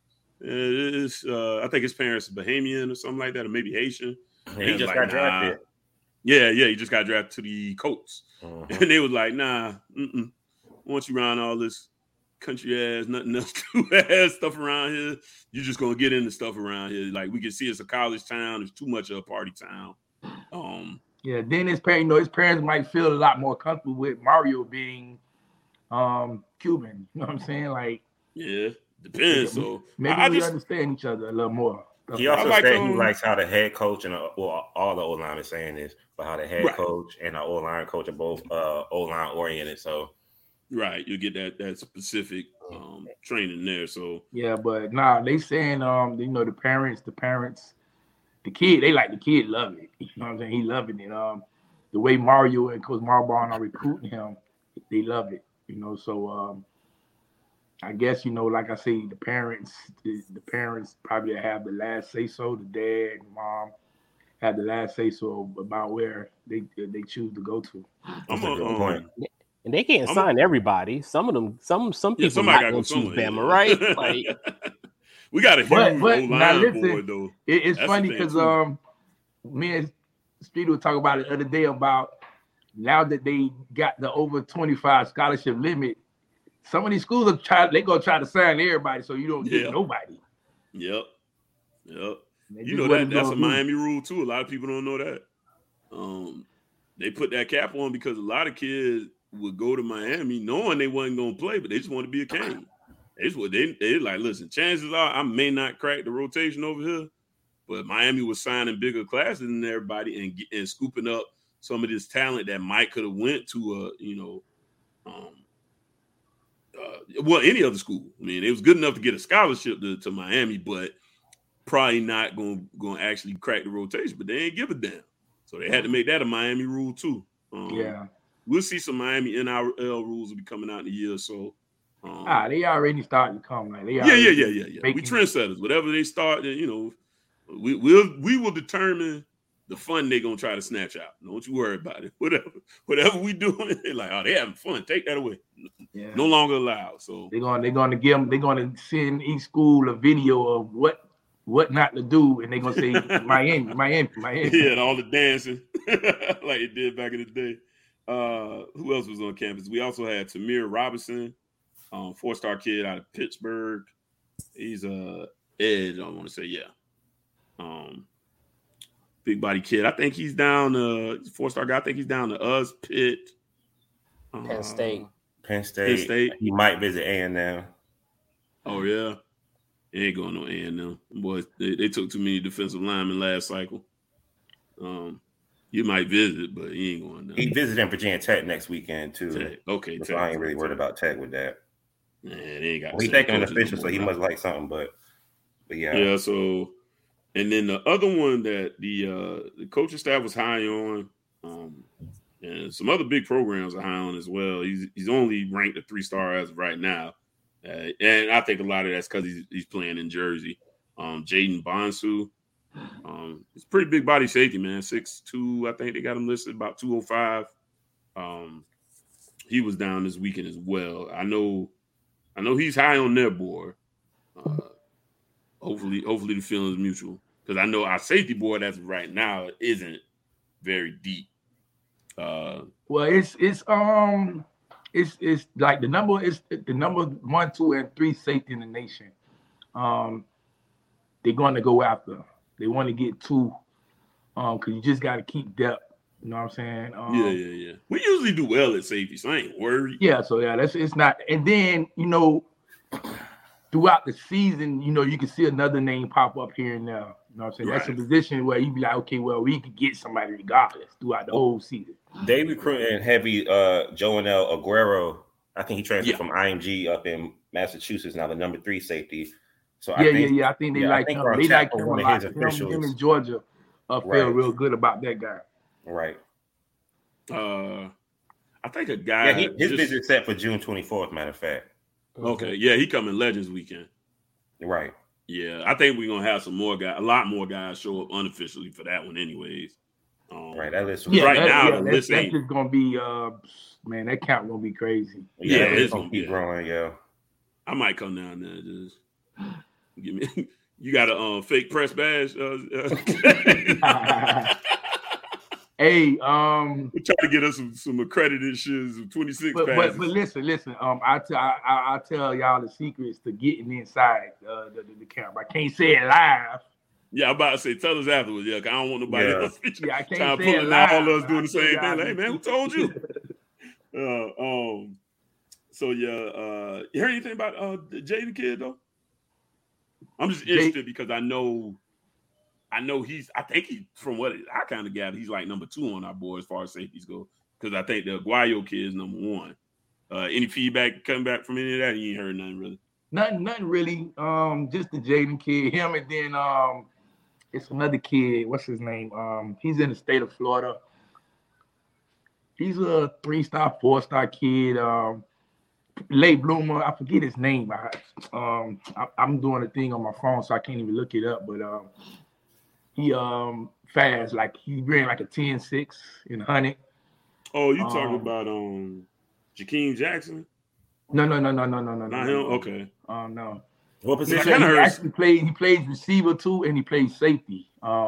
I think his parents are Bahamian or something like that, or maybe Haitian.
He just got drafted.
Yeah, he just got drafted to the Colts, and they was like, nah. Once you around all this country ass, nothing else to ass stuff around here, you're just gonna get into stuff around here. Like we can see it's a college town. It's too much of a party town.
Then his parents might feel a lot more comfortable with Mario being Cuban. You know what I'm saying? Like,
depends. So
maybe we understand each other a little more.
He also said he likes how the head coach and all the O-line is saying this, but how the head coach and the O-line coach are both O-line oriented. So.
Right, you get that specific training there. So
but they saying the parents, the kid, they like the kid love it. You know what I'm saying? He loving it. The way Mario and Coach Marbaugh are recruiting him, they love it. So I guess like I say, the parents probably have the last say so. The dad and mom have the last say so about where they choose to go to.
That's a good point.
And they can't sign everybody. Some of them, some people not going to choose Bama, right? Like,
we got a huge O-line board, though.
It's funny because me and Street were talking about it the other day about now that they got the over 25 scholarship limit, some of these schools are they're going to try to sign everybody so you don't get nobody.
Yep. That's a Miami rule, too. A lot of people don't know that. They put that cap on because a lot of kids would go to Miami knowing they wasn't going to play, but they just want to be a king. They like, listen, chances are I may not crack the rotation over here, but Miami was signing bigger classes than everybody and scooping up some of this talent that might could have went to any other school. I mean, it was good enough to get a scholarship to Miami, but probably not going to actually crack the rotation, but they ain't give a damn. So they had to make that a Miami rule too. We'll see some Miami NRL rules will be coming out in a year or so.
They already starting to come. Like,
yeah. We trendsetters. Whatever they start, we will determine the fun they gonna try to snatch out. Don't you worry about it. Whatever we doing, they're like, oh, they having fun. Take that away.
Yeah.
No longer allowed. So
they're gonna give them. They're gonna send each school a video of what not to do, and they're gonna say Miami.
Yeah, and all the dancing like it did back in the day. Who else was on campus? We also had Tamir Robinson, 4-star kid out of Pittsburgh. He's a edge, I want to say, yeah. Big body kid. I think he's down 4-star guy. I think he's down to us, Pitt.
Penn State.
Penn State. He might visit A&M.
Oh, yeah. He ain't going no A&M. Boys, they took too many defensive linemen last cycle. You might visit, but he ain't going there.
He visiting Virginia Tech next weekend, too.
Tech. Okay,
so I ain't really worried about Tech with that.
Man, they ain't got.
He's taking an official, so he must like something. But yeah.
Yeah. So, and then the other one that the coaching staff was high on, and some other big programs are high on as well. He's only ranked a 3-star as of right now, and I think a lot of that's because he's playing in Jersey. Jaden Bonsu. He's a pretty big body safety, man. 6'2", I think they got him listed about 205. He was down this weekend as well. I know he's high on their board. Hopefully the feeling is mutual. Because I know our safety board as of right now isn't very deep.
Well, it's like the number 1, 2, and 3 safety in the nation. They're going to go after. They want to get 2, because you just got to keep depth. You know what I'm saying?
Yeah. We usually do well at safety, so I ain't worried.
Yeah, so yeah, it's not. And then throughout the season, you can see another name pop up here and there. You know what I'm saying? Right. That's a position where you be like, okay, well, we could get somebody regardless throughout the whole season.
They recruiting heavy Joanel Aguero. I think he transferred from IMG up in Massachusetts now, the number 3 safety. So I think they like him. They like him a lot. Him in Georgia feel real good about that guy. Right.
I think a guy.
Yeah, his visit set for June 24th. Matter of fact.
Okay. Yeah, he coming Legends weekend.
Right.
Yeah, I think we're gonna have a lot more guys show up unofficially for that one, anyways.
Right. That list.
That's just gonna be. Man, that count gonna be crazy.
Yeah, it's gonna keep growing. Yeah.
I might come down there just. Give me. You got a fake press badge?
Hey,
we try to get us some accredited shoes of 26
but listen. I tell y'all the secrets to getting inside the camp. I can't say it live.
Yeah, I'm about to say, tell us afterwards. Yeah, 'cause I don't want nobody else.
Yeah, I can't
trying
say
to pull
it
it
live.
all of us doing the same thing. Like, hey man, who told you? So yeah, you heard anything about Jaden kid though? I'm just interested because I know I think he, from what I kind of gather, he's like number 2 on our board as far as safeties go. Because I think the Aguayo kid is number 1. Any feedback coming back from any of that? You ain't heard nothing really.
Nothing really. Just the Jaden kid, him, and then it's another kid. What's his name? He's in the state of Florida. He's a 3-star, 4-star kid. Late bloomer. I forget his name. I'm doing a thing on my phone, so I can't even look it up. But he fast, like he ran like a 10.6 in 100.
Oh, you talking about Jakeem Jackson?
No.
Not him. Okay.
No.
What position?
He actually he plays receiver too, and he plays safety.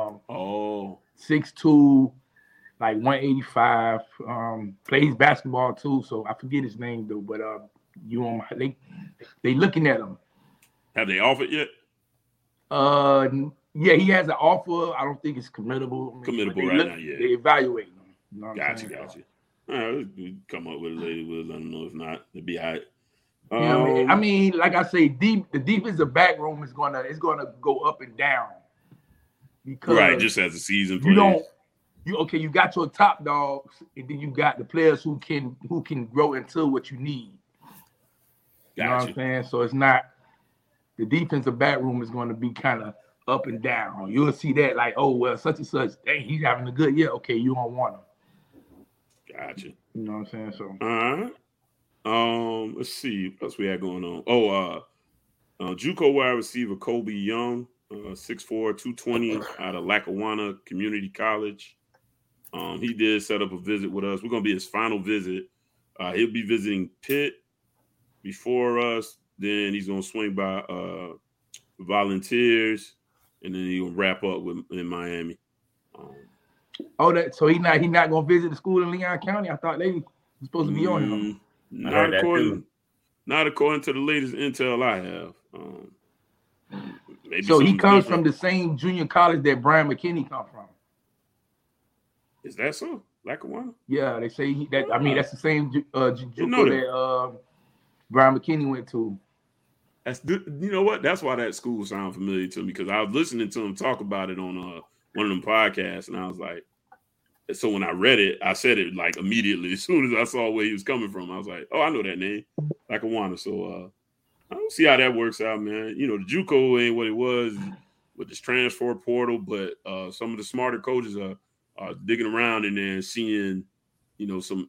6'2", like 185. Plays basketball too, so I forget his name though. But they looking at him.
Have they offered yet?
Yeah, he has an offer. I don't think it's committable.
Now, yeah.
They evaluate him. You know
Gotcha. All right, we come up with it later. We'll let them know. If not, it'll be all right.
I mean, like I say, the defensive back room is gonna go up and down. Because
right, just as the season plays.
You got your top dogs, and then you got the players who can grow into what you need. You know what I'm saying? So it's not the defensive back room is going to be kind of up and down. You'll see that like, oh well, such and such, dang, he's having a good year. Okay, you don't want him.
Gotcha.
You know what I'm saying? So
all right. Let's see what else we had going on. JUCO wide receiver Kobe Young. 6'4", 220 out of Lackawanna Community College. He did set up a visit with us. We're going to be his final visit. He'll be visiting Pitt before us. Then he's going to swing by Volunteers, and then he'll wrap up in Miami.
So he's not going to visit the school in Leon County? I thought they were supposed to be on him.
Not according to the latest intel I have.
So he comes from the same junior college that Brian McKinney come from.
Is that so? Lackawanna?
Yeah, they say that's the same JUCO that Brian McKinney went to.
You know what? That's why that school sounds familiar to me, because I was listening to him talk about it on one of them podcasts, and I was like, so when I read it, I said it like immediately as soon as I saw where he was coming from. I was like, oh, I know that name, Lackawanna. So I don't see how that works out, man. You know, the JUCO ain't what it was with this transfer portal, but some of the smarter coaches are digging around and then seeing, you know, some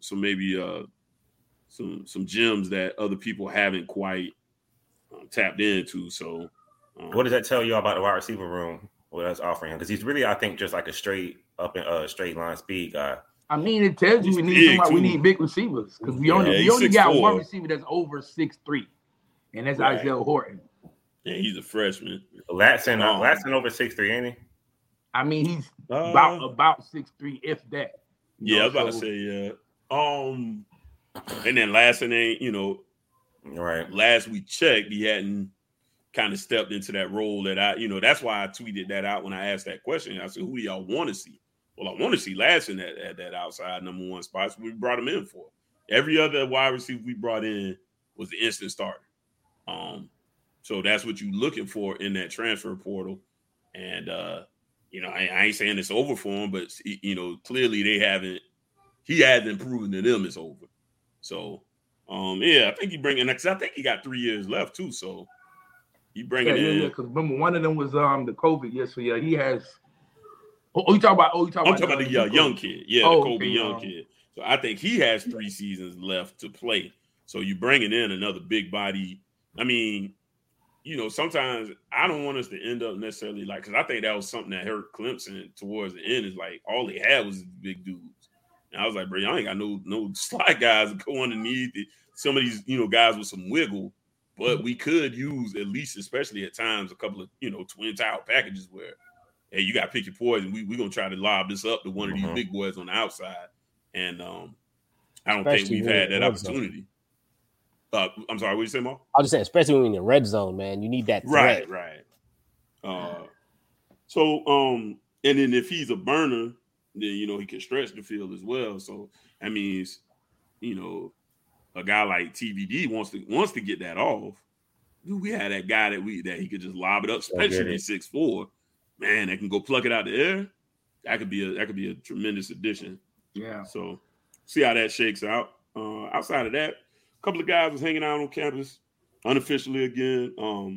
gems that other people haven't quite tapped into. So,
what does that tell you about the wide receiver room? What that's offering him? Because he's really, I think, just like a straight line speed guy.
I mean, it tells you we need big receivers, because we only got 6'4". One receiver that's over 6'3", and that's Isaiah Horton.
Yeah, he's a freshman.
Latson over 6'3", ain't he?
I mean, he's about 6'3", if that.
Yeah, I was about to say, yeah. And then Latson ain't, you know,
right.
Last we checked, he hadn't kind of stepped into that role that that's why I tweeted that out when I asked that question. I said, who do y'all want to see? Well, I want to see Latson at that outside number one spot. So we brought him in for. Every other wide receiver we brought in was the instant starter. So that's what you're looking for in that transfer portal. And, you know, I ain't saying it's over for him, but, you know, clearly he hasn't proven to them it's over. So, I think because I think he got 3 years left too. So he bringing in.
Yeah, because remember one of them was the COVID. Yeah, so yeah, he has. I'm talking about
the young kid. Yeah, the Kobe young kid. So I think he has 3 seasons left to play. So you bringing in another big body. I mean, you know, sometimes I don't want us to end up necessarily because I think that was something that hurt Clemson towards the end. Is like all they had was big dudes. And I was like, bro, y'all ain't got no slide guys to go underneath it. Some of these, you know, guys with some wiggle, but we could use at least, especially at times, a couple of, you know, twin towel packages where, hey, you got to pick your poison. We're going to try to lob this up to one of these big boys on the outside. And I don't think we've had that opportunity. I'm sorry, what you say, Mark?
I was just saying, especially when you're in the red zone, man, you need that threat.
Right. And then if he's a burner, then, you know, he can stretch the field as well. So that means, you know, a guy like TVD wants to get that off. Dude, we had that guy that he could just lob it up, especially at 6'4". Man, that can go pluck it out the air. That could be a tremendous addition.
Yeah.
So see how that shakes out. Outside of that, a couple of guys was hanging out on campus unofficially again.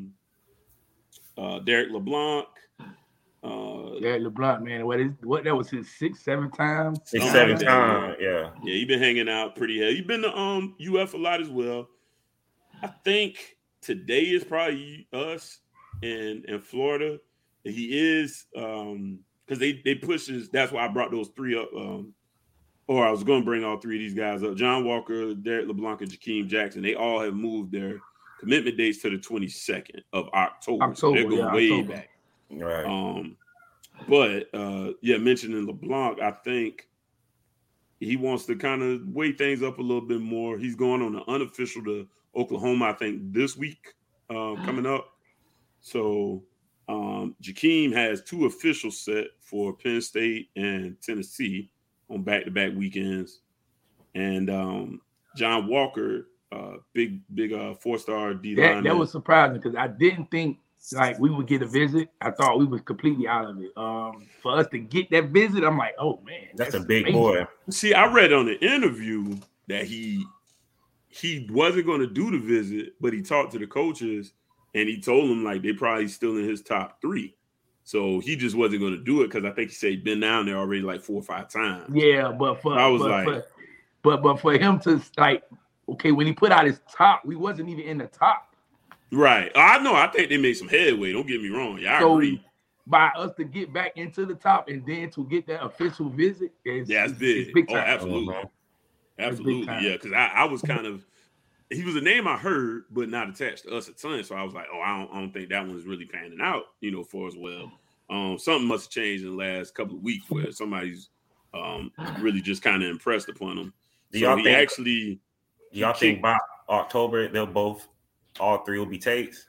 Derek LeBlanc.
Derek LeBlanc, man, what that was his 6-7 time?
6-7 time, yeah.
Yeah, he been hanging out pretty heavy. He been to UF a lot as well. I think today is probably us in Florida. He is because they push his. That's why I brought those 3 up. Or I was going to bring all 3 of these guys up: John Walker, Derek LeBlanc, and Jakeem Jackson. They all have moved their commitment dates to the 22nd of October. So they're going way back.
Right.
But mentioning LeBlanc, I think he wants to kind of weigh things up a little bit more. He's going on an unofficial to Oklahoma, I think, this week coming up. So Jakeem has 2 officials set for Penn State and Tennessee on back-to-back weekends. And John Walker, big 4-star D-line.
That was surprising because I didn't think we would get a visit. I thought we was completely out of it. For us to get that visit, I'm like, oh man,
that's a big boy.
See, I read on the interview that he wasn't going to do the visit, but he talked to the coaches and he told them they probably still in his top 3. So he just wasn't going to do it because I think he said he'd been down there already 4 or 5 times.
Yeah, but for him to when he put out his top, we wasn't even in the top.
Right. I know. I think they made some headway. Don't get me wrong. Yeah, I
So
agree.
by us to get back into the top and then to get that official visit, it's
big.
It's big time.
Oh, absolutely.
Mhm.
Absolutely.
time.
Yeah, because I was kind of he was a name I heard, but not attached to us a ton. So I was like, oh, I don't think that one's really panning out, for us well. Something must have changed in the last couple of weeks where somebody's really just kind of impressed upon him.
Do y'all think by October all three will be takes?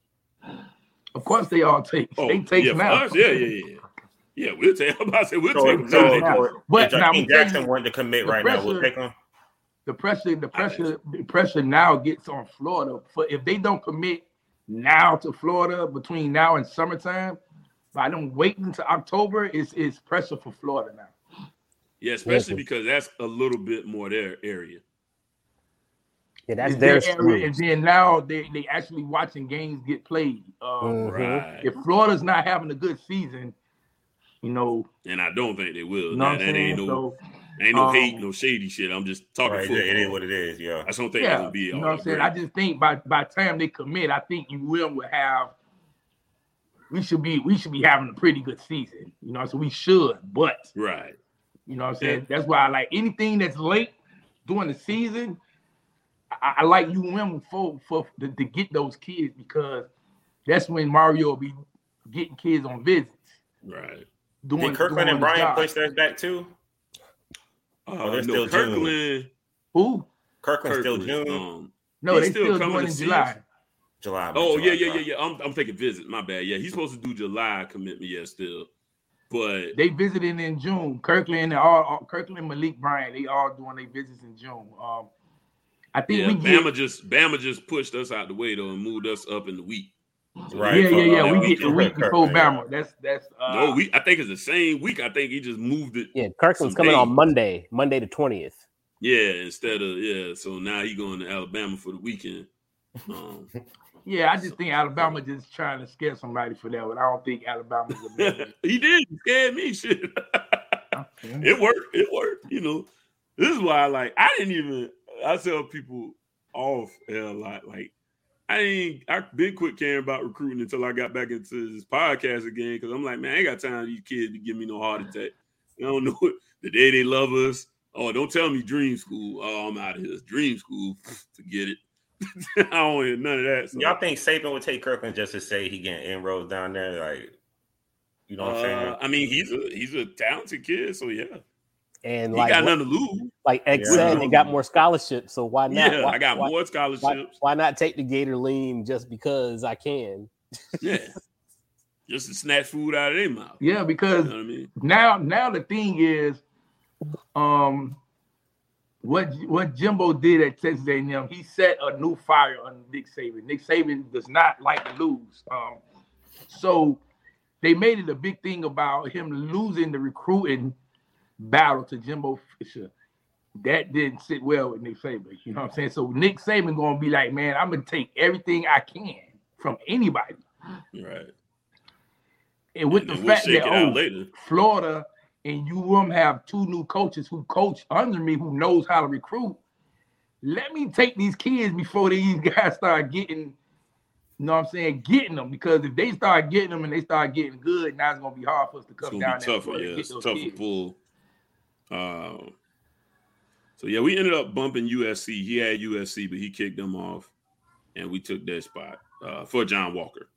Of course, they all take. They take now.
Us, yeah. We'll take. I'm about to say we'll take them
So
now.
But
if
now,
King Jackson wanted to commit right now, we'll take them.
The pressure now gets on Florida. For if they don't commit now to Florida between now and summertime, by them waiting until October, is pressure for Florida now.
Yeah, especially because that's a little bit more their area.
Yeah, that's their area.
And then now they actually watching games get played.
Right.
If Florida's not having a good season,
and I don't think they will.
You know what I'm saying?
Ain't no hate, no shady shit. I'm just talking football.
It is what it is. Yeah,
I don't think it will be.
You know what I'm saying? I just think by the time they commit, I think will have. We should be having a pretty good season. So we should, but
right.
You know what I'm saying? That's why I like anything that's late during the season. I like to get those kids because that's when Mario will be getting kids on visits.
Right.
Did Kirkland and Bryant push theirs back too? They're still
Kirkland.
June.
Who?
Kirkland's still June.
No, they still doing in July.
July.
Yeah. I'm thinking visit. My bad. Yeah, he's supposed to do July commitment. Yeah, still. But
they visited in June. Kirkland and Malik Bryant, they all doing their visits in June. I think
Bama just pushed us out the way though and moved us up in the week.
Right.
Yeah. We get the week before Bama. That's
I think it's the same week. I think he just moved it.
Yeah, Kirkland's coming on Monday the 20th.
Yeah, instead of so now he going to Alabama for the weekend.
Yeah, I just think Alabama just trying to scare somebody for that, but I don't think Alabama's a bad.
He did. He scared me. Shit. It worked. This is why I tell people off a lot. Like I've been quit caring about recruiting until I got back into this podcast again because I'm like, man, I ain't got time for these kids to give me no heart attack. I don't know the day they love us. Oh, don't tell me dream school. Oh, I'm out of here. Dream school. Forget it. I don't hear none of that. So.
Y'all think Saban would take Kirkland just to say he getting inroads down there? Like, you know what I'm saying?
I mean, he's a talented kid, so yeah.
And
he got nothing to lose.
Like X said, they got more scholarships, so why not?
Yeah, I got more scholarships.
Why not take the Gator lean just because I can?
Yeah. Just to snatch food out of their mouth.
Yeah, because
you know what I mean?
now the thing is, what Jimbo did at Texas A&M, he set a new fire on Nick Saban. Nick Saban does not like to lose. So they made it a big thing about him losing the recruiting battle to Jimbo Fisher. That didn't sit well with Nick Saban. You know what I'm saying? So Nick Saban going to be like, man, I'm going to take everything I can from anybody.
Right.
And with the fact that Florida and UM have two new coaches who coach under me who knows how to recruit, let me take these kids before these guys start getting, getting them. Because if they start getting them and they start getting good, now it's going to be hard for us to come down there.
It's tougher to pull. So, yeah, we ended up bumping USC. He had USC, but he kicked them off, and we took their spot for John Walker.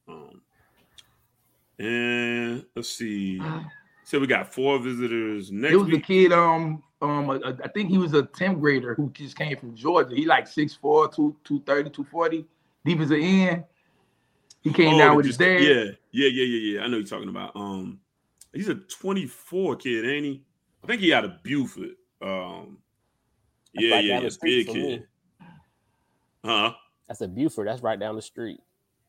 And let's see. So we got 4 visitors next week.
It was a kid, I think he was a 10th grader who just came from Georgia. He like 6'4", 230, 240. Defensive end. He came down with his dad.
Yeah. I know you're talking about. He's a 24 kid, ain't he? I think he out of Buford. It's big kid. Huh?
That's a Buford. That's right down the street.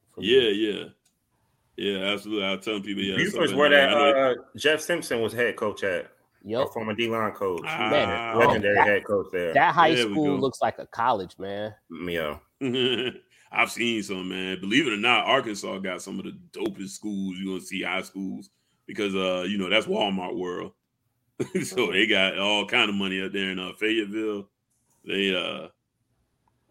Yeah, absolutely. I was telling people,
Buford's where that Jeff Simpson was head coach at.
Yep.
Former D-line coach.
Legendary
head coach there.
That high school looks like a college, man.
Yeah.
I've seen some, man. Believe it or not, Arkansas got some of the dopest schools you're going to see, high schools, because, that's Walmart world. So they got all kind of money up there in Fayetteville. They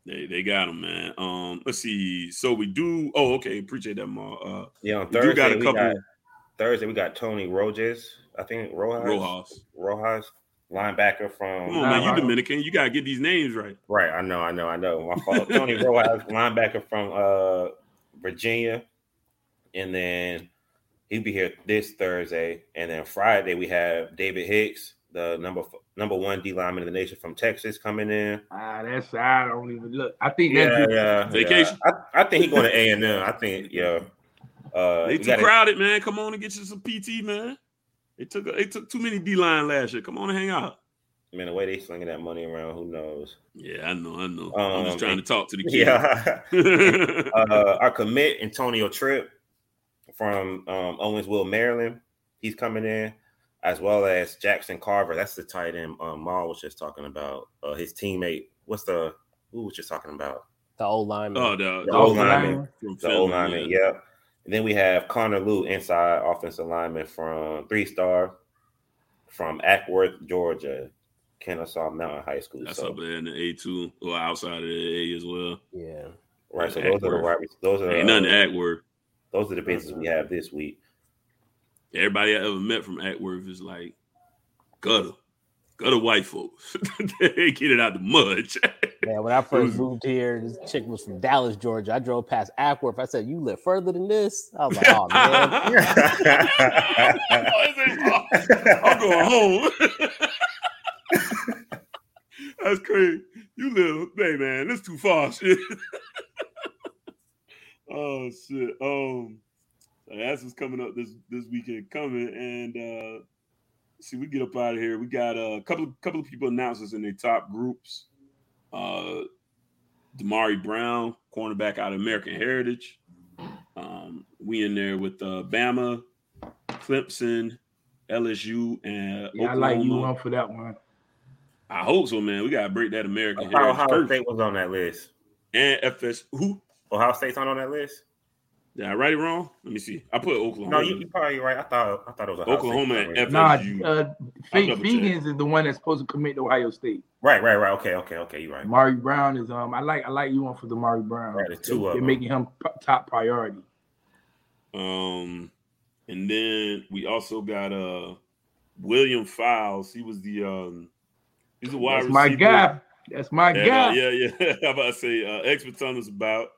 They got him, man. Let's see. So we do. Oh, okay. Appreciate that, Ma.
On
we
Thursday
do got a couple.
Thursday we got Tony Rojas. I think Rojas, linebacker from.
Come on, man. You Dominican. You gotta get these names right.
Right. I know. My fault. Tony Rojas, linebacker from Virginia, and then he'll be here this Thursday, and then Friday we have David Hicks, the number one D lineman in the nation from Texas, coming in.
I don't even look. I think that's
vacation.
Yeah. I think he's going to A&M. I think
they too crowded, man. Come on and get you some PT, man. They took too many D line last year. Come on and hang out.
Man, the way they slinging that money around, who knows?
Yeah, I know. I'm just trying to talk to the kids.
Yeah. Our commit Antonio Tripp from Owensville, Maryland. He's coming in, as well as Jackson Carver. That's the tight end Maul was just talking about. His teammate. Who was just talking about?
The old lineman.
Oh,
the old lineman. The old lineman, yeah. And then we have Connor Lew, inside offensive lineman from 3-star from Ackworth, Georgia, Kennesaw Mountain High School.
That's up there in the A2 or outside of the A as well.
Yeah.
Right. So those are
ain't nothing to Ackworth.
Those are the business we have this week.
Everybody I ever met from Ackworth is like gutter white folks. They get it out the mud.
Yeah, when I first moved here, this chick was from Dallas, Georgia. I drove past Ackworth. I said, "You live further than this?" I was like, "Oh man,
I'm going home." That's crazy. You live, hey man, that's too far, shit. Oh shit. That's what's coming up this weekend coming, and see, we get up out of here. We got a couple of people announced us in their top groups. Damari Brown, cornerback out of American Heritage. We in there with Bama, Clemson, LSU, and Oklahoma.
I like you on for that one.
I hope so, man. We gotta break that American Heritage.
Ohio State was on that list.
And FS who?
Ohio State's on that list.
Did I write it wrong? Let me see. I put Oklahoma.
No, you probably right. I thought it was Ohio
Oklahoma
State.
and FSU.
Fegans is the one that's supposed to commit to Ohio State.
Right. Okay, you're right.
Mari Brown is I like you on for the Mari Brown.
Right, there's two of them.
They're making him top priority.
And then we also got William Files. He was the he's a wide receiver.
That's my guy.
Yeah. How about I say expert on us about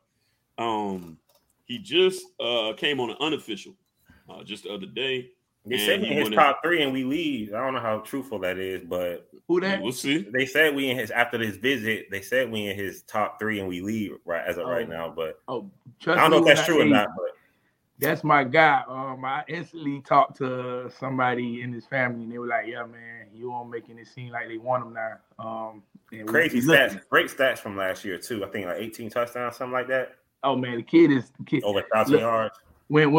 he just came on an unofficial just the other day.
They said we in his top 3 and we leave. I don't know how truthful that is, but
who that?
We'll see.
They said we in his after this visit. They said we in his top 3 and we leave right as of right now. But I don't know if that's true or not. But
that's my guy. I instantly talked to somebody in his family, and they were like, "Yeah, man, you all making it seem like they want him now."
Crazy stats, great stats from last year too. I think like 18 touchdowns, something like that.
Oh man, the kid
over 1,000 yards. When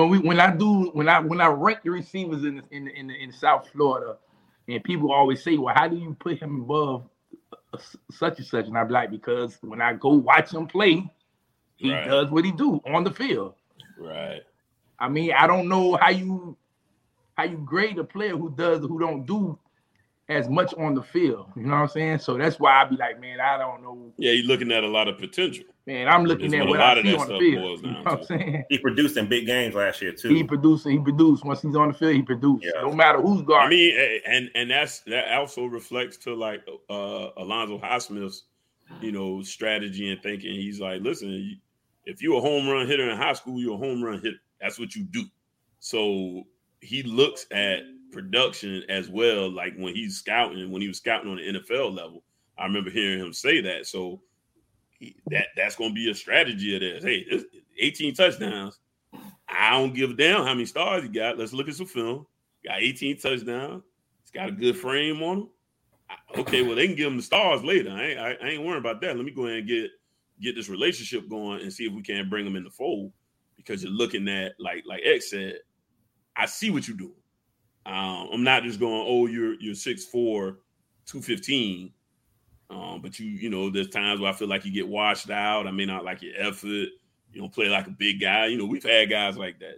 I rank the receivers in South Florida, and people always say, "Well, how do you put him above such and such?" And I'm like, because when I go watch him play, he does what he do on the field.
Right.
I mean, I don't know how you grade a player who don't do as much on the field. You know what I'm saying? So that's why I be like, man, I don't know.
Yeah, you're looking at a lot of potential.
Man, I'm looking at what I see on the field. You know what I'm saying?
He produced in big games last year too.
He produced. Once he's on the field, he produced. Yeah. No matter who's guarding.
I mean, and that also reflects to like Alonzo Highsmith's, strategy and thinking. He's like, listen, if you're a home run hitter in high school, you're a home run hitter. That's what you do. So he looks at production as well. Like when he was scouting on the NFL level, I remember hearing him say that. So that's going to be a strategy of this. Hey, this 18 touchdowns. I don't give a damn how many stars he got. Let's look at some film. Got 18 touchdowns. He's got a good frame on him. Okay, well, they can give him the stars later. I ain't worried about that. Let me go ahead and get this relationship going and see if we can bring him in the fold. Because you're looking at, like X said, I see what you're doing. I'm not just going, oh, you're 6'4", 215. But there's times where I feel like you get washed out. I may not like your effort. You don't play like a big guy. We've had guys like that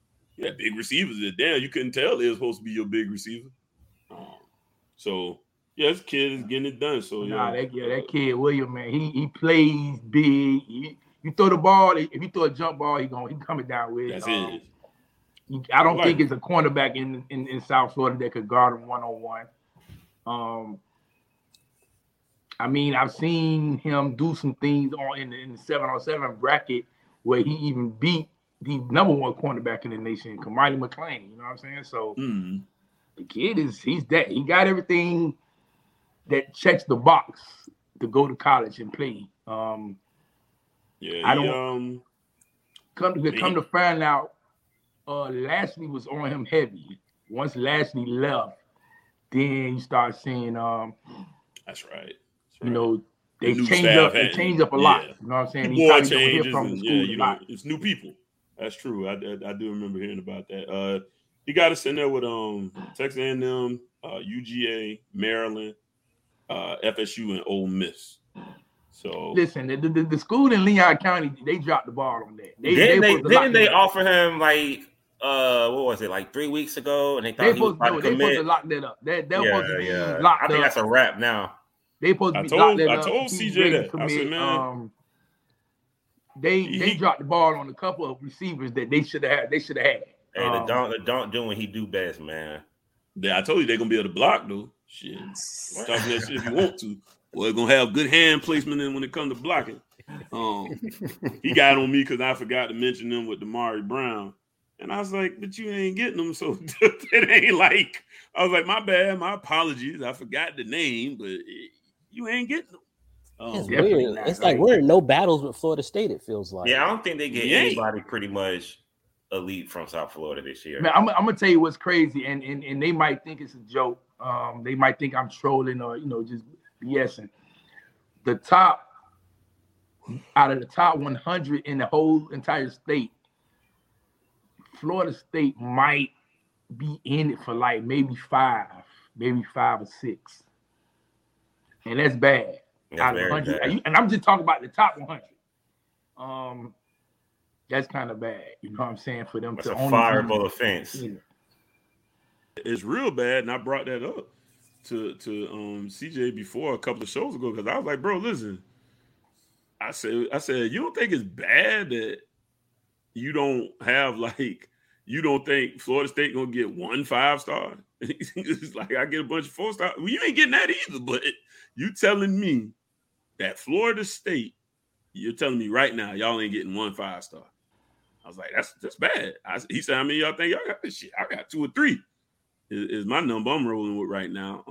big receivers that, damn, you couldn't tell they were supposed to be your big receiver. So, Yeah, this kid is getting it done. So
that kid William, man, he plays big. You throw the ball, if you throw a jump ball, he coming down with it.
That's it.
I don't think it's a cornerback in South Florida that could guard him 1-on-1. I mean, I've seen him do some things in the 7-on-7 bracket where he even beat the number one cornerback in the nation, Kamani McClain. You know what I'm saying? So the kid he got everything that checks the box to go to college and play. Come to find out, Lashley was on him heavy. Once Lashley left, then you start seeing
that's right.
You know, they changed up a lot. You know what I'm saying?
Board changes it's new people. That's true. I do remember hearing about that. He got us in there with Texas A&M, UGA, Maryland, FSU, and Ole Miss. So
listen, the school in Leon County, they dropped the ball on that.
Didn't they offer him like what was it, like 3 weeks ago? And they thought he was about to commit.
They supposed to lock that up. That supposed to be locked up.
I think that's a wrap now.
They supposed to be locked that up.
I told CJ that. I said, man,
they dropped the ball on a couple of receivers that they should have had.
Hey, the don't do what he do best, man.
Yeah, I told you they're gonna be able to block though. Shit, talking that shit if you want to. Well, they're gonna have good hand placement in when it comes to blocking. He got on me because I forgot to mention them with Damari Brown, and I was like, "But you ain't getting them, so it ain't like." I was like, "My bad, my apologies. I forgot the name, but you ain't getting them."
It's weird. It's like we're in no battles with Florida State. It feels like.
Yeah, I don't think they get anybody pretty much elite from South Florida this year.
Man, I'm gonna tell you what's crazy, and they might think it's a joke. They might think I'm trolling or just BSing. Out of the top 100 in the whole entire state, Florida State might be in it for like maybe 5 or 6, and that's bad. Out of 100, and I'm just talking about the top 100. That's kind of bad. You know what I'm saying? For them to
only fireable offense.
It's real bad, and I brought that up to CJ before a couple of shows ago because I was like, bro, listen. I said, you don't think it's bad that you don't have you don't think Florida State gonna get 1 5-star? It's like I get a bunch of 4-star. Well, you ain't getting that either, but you telling me that Florida State, you're telling me right now, y'all ain't getting 1 5-star. I was like, that's bad. He said, I mean, y'all think y'all got this shit? I got 2 or 3 is my number I'm rolling with right now.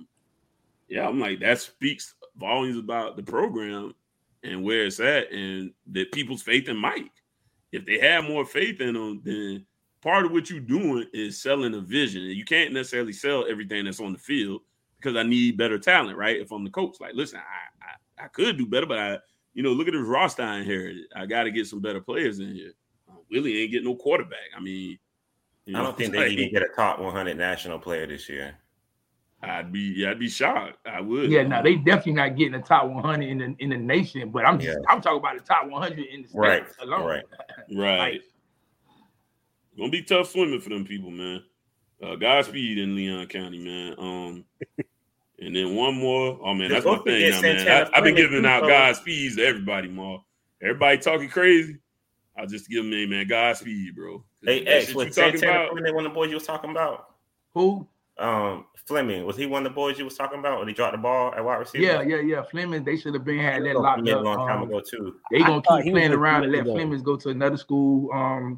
I'm like, that speaks volumes about the program and where it's at and that people's faith in Mike. If they have more faith in him, then part of what you're doing is selling a vision. And you can't necessarily sell everything that's on the field because I need better talent, right? If I'm the coach, like, listen, I could do better, but look at this roster I inherited. I got to get some better players in here. Willie ain't getting no quarterback. I mean,
I don't think they even get a top 100 national player this year.
I'd be shocked. I would.
Yeah, no, they definitely not getting the top 100 in the nation. But I'm talking about the top 100 in the state alone.
Right. Gonna be tough swimming for them people, man. Godspeed in Leon County, man. And then one more. Oh man, that's my thing now, man. I've been giving out Godspeeds to everybody, Ma. Everybody talking crazy. I'll just give them, man, Godspeed, bro.
Hey, X, was Santana Fleming one of the boys you was talking about?
Who?
Fleming, was he one of the boys you was talking about when he dropped the ball at wide receiver?
Yeah. Fleming, they should have had that locked up.
A long time ago too.
They gonna keep playing around and let Flemings go to another school.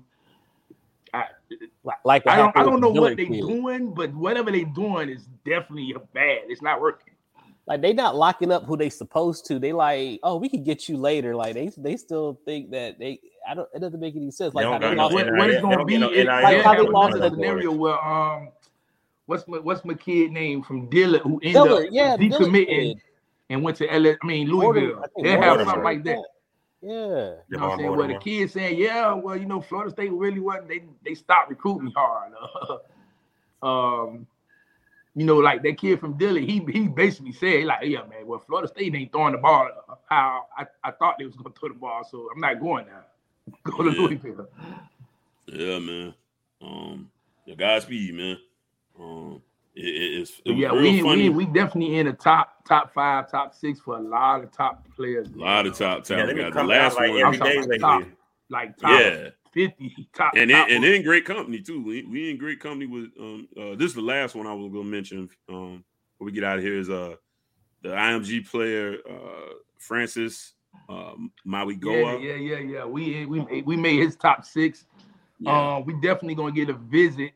I don't know what they're doing, but whatever they're doing is definitely bad. It's not working.
Like they not locking up who they supposed to. They like, oh, we can get you later. Like they still think that it doesn't make any sense. Like how they lost
what it's gonna be like how they lost the scenario where what's my kid name from Dillard who ended up decommitting and went to Louisville. They have something like that.
Yeah.
You know what I'm saying? Where the kids saying, Florida State really wasn't, they stopped recruiting hard. Like that kid from Dillard, he basically said, like, yeah, man, well, Florida State ain't throwing the ball how I thought they was going to throw the ball, so I'm not going now. Go to Louisville.
Yeah, man. Godspeed, man. It's
yeah,
real funny.
we definitely in the top 5, top 6 for a lot of top players.
A lot of top talent.
Yeah,
the last
like
one,
every day lately.
Top 50, top.
And
top
in great company too. We in great company with this is the last one I was gonna mention. Before we get out of here is the IMG player Francis Mauigoa.
Yeah. We made his top 6.
Yeah.
We definitely gonna get a visit.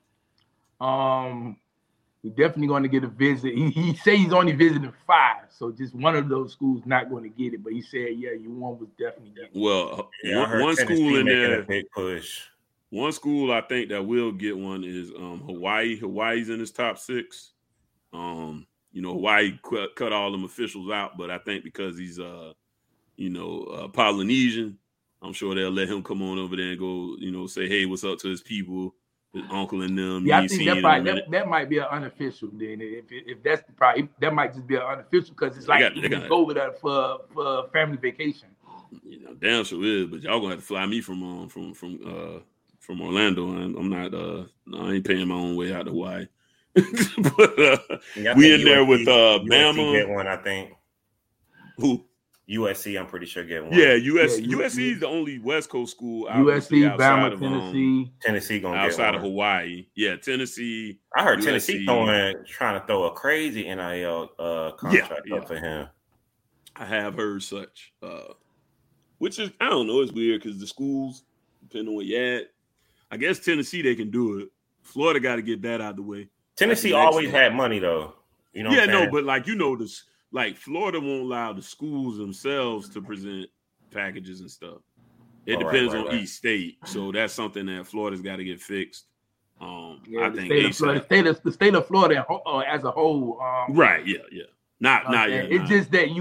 We definitely going to get a visit. He said he's only visiting 5, so just one of those schools not going to get it. But he said, yeah, you one was definitely.
Well, one school in there.
A big push.
One school I think that will get one is Hawaii. Hawaii's in his top 6. Hawaii cut all them officials out, but I think because he's Polynesian, I'm sure they'll let him come on over there and go, say, hey, what's up to his people. His uncle and them.
Yeah, I think that might be an unofficial. Then if that's the problem, that might just be an unofficial because it's like you can go over there for family vacation.
Damn sure is, but y'all gonna have to fly me from Orlando, and I'm not. I ain't paying my own way out to Hawaii. But we in there with Bama.
Get one, I think.
Who?
USC, I'm pretty sure get one.
Yeah, USC is the only West Coast school.
USC, Bama, Tennessee.
Tennessee gonna
outside
get one.
of Hawaii. Yeah, Tennessee.
I heard USC, Tennessee trying to throw a crazy NIL contract up for him.
I have heard such. Which is, I don't know, it's weird because the schools, depending on where you're at, I guess Tennessee they can do it. Florida got to get that out of the way.
Tennessee always had money though.
But this. Like Florida won't allow the schools themselves to present packages and stuff. It depends on each state, so that's something that Florida's got to get fixed. I think
the state of Florida as a whole.
Right? Yeah. Not yet.
It's just that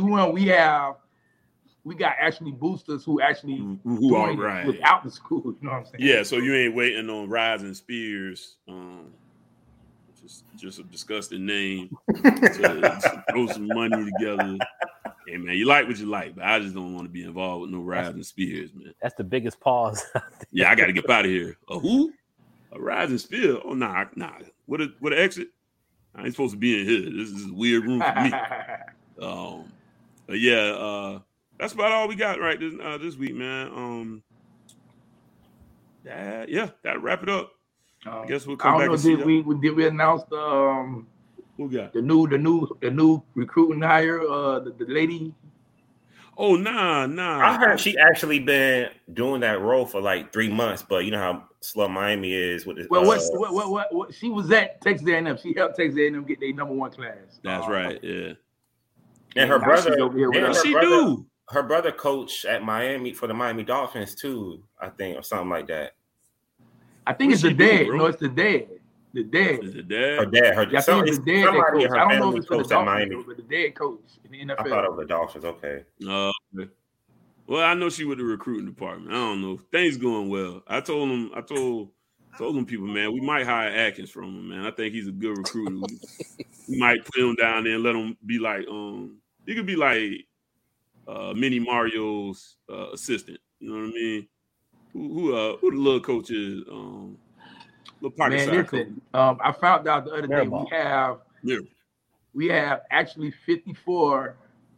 we got actually boosters who actually
who are right
without the school. You know what I'm saying?
Yeah. So you ain't waiting on Rising Spears. Just a disgusting name to throw some money together. Hey man, you like what you like, but I just don't want to be involved with no Rising Spears, man.
That's the biggest pause.
Yeah, I got to get out of here. A who? A Rising Spear? Oh nah. What an exit? I ain't supposed to be in here. This is a weird room for me. But yeah, that's about all we got right this week, man. That'll wrap it up. I guess we'll come back.
Did we announce the
who got
the new recruiting hire? The lady.
Oh nah.
I heard she actually been doing that role for like 3 months, but you know how slow Miami is with it.
Well, what she was at Texas A&M. She helped Texas A&M get their #1 class.
That's right. Yeah.
And her brother. Her brother coached at Miami for the Miami Dolphins too, I think, or something like that.
I think it's the dad. No, it's the dad. The dad.
Is the dad?
Her dad.
I think it's the dad that coach. I don't know if it's for the Dolphins, but the dad coach in the NFL.
I thought it was the Dolphins. Okay.
Well, I know she with the recruiting department. I don't know. Things going well. I told them people, man, we might hire Atkins from him, man. I think he's a good recruiter. We might put him down there and let him be like, he could be like Mini Mario's assistant. You know what I mean? Who the little coach is? Little pocket side coach.
I found out the other day we have actually 54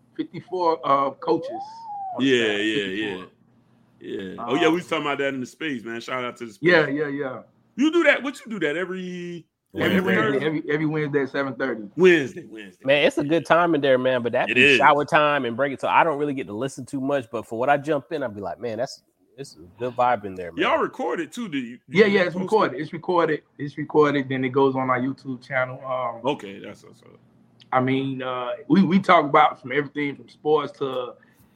coaches.
Yeah. Oh yeah, we was talking about that in the space, man. Shout out to the space.
Yeah.
You do that? What you do that every
Wednesday at 7:30.
Wednesday.
Man, it's a good time in there, man. But that be shower time and break it. So I don't really get to listen too much. But for what I jump in, I'd be like, man, it's a good vibe in there, man.
Y'all record it too, do you?
Yeah, it's recorded. It's recorded. Then it goes on our YouTube channel.
Okay, that's what's up.
I mean, we talk about from everything from sports to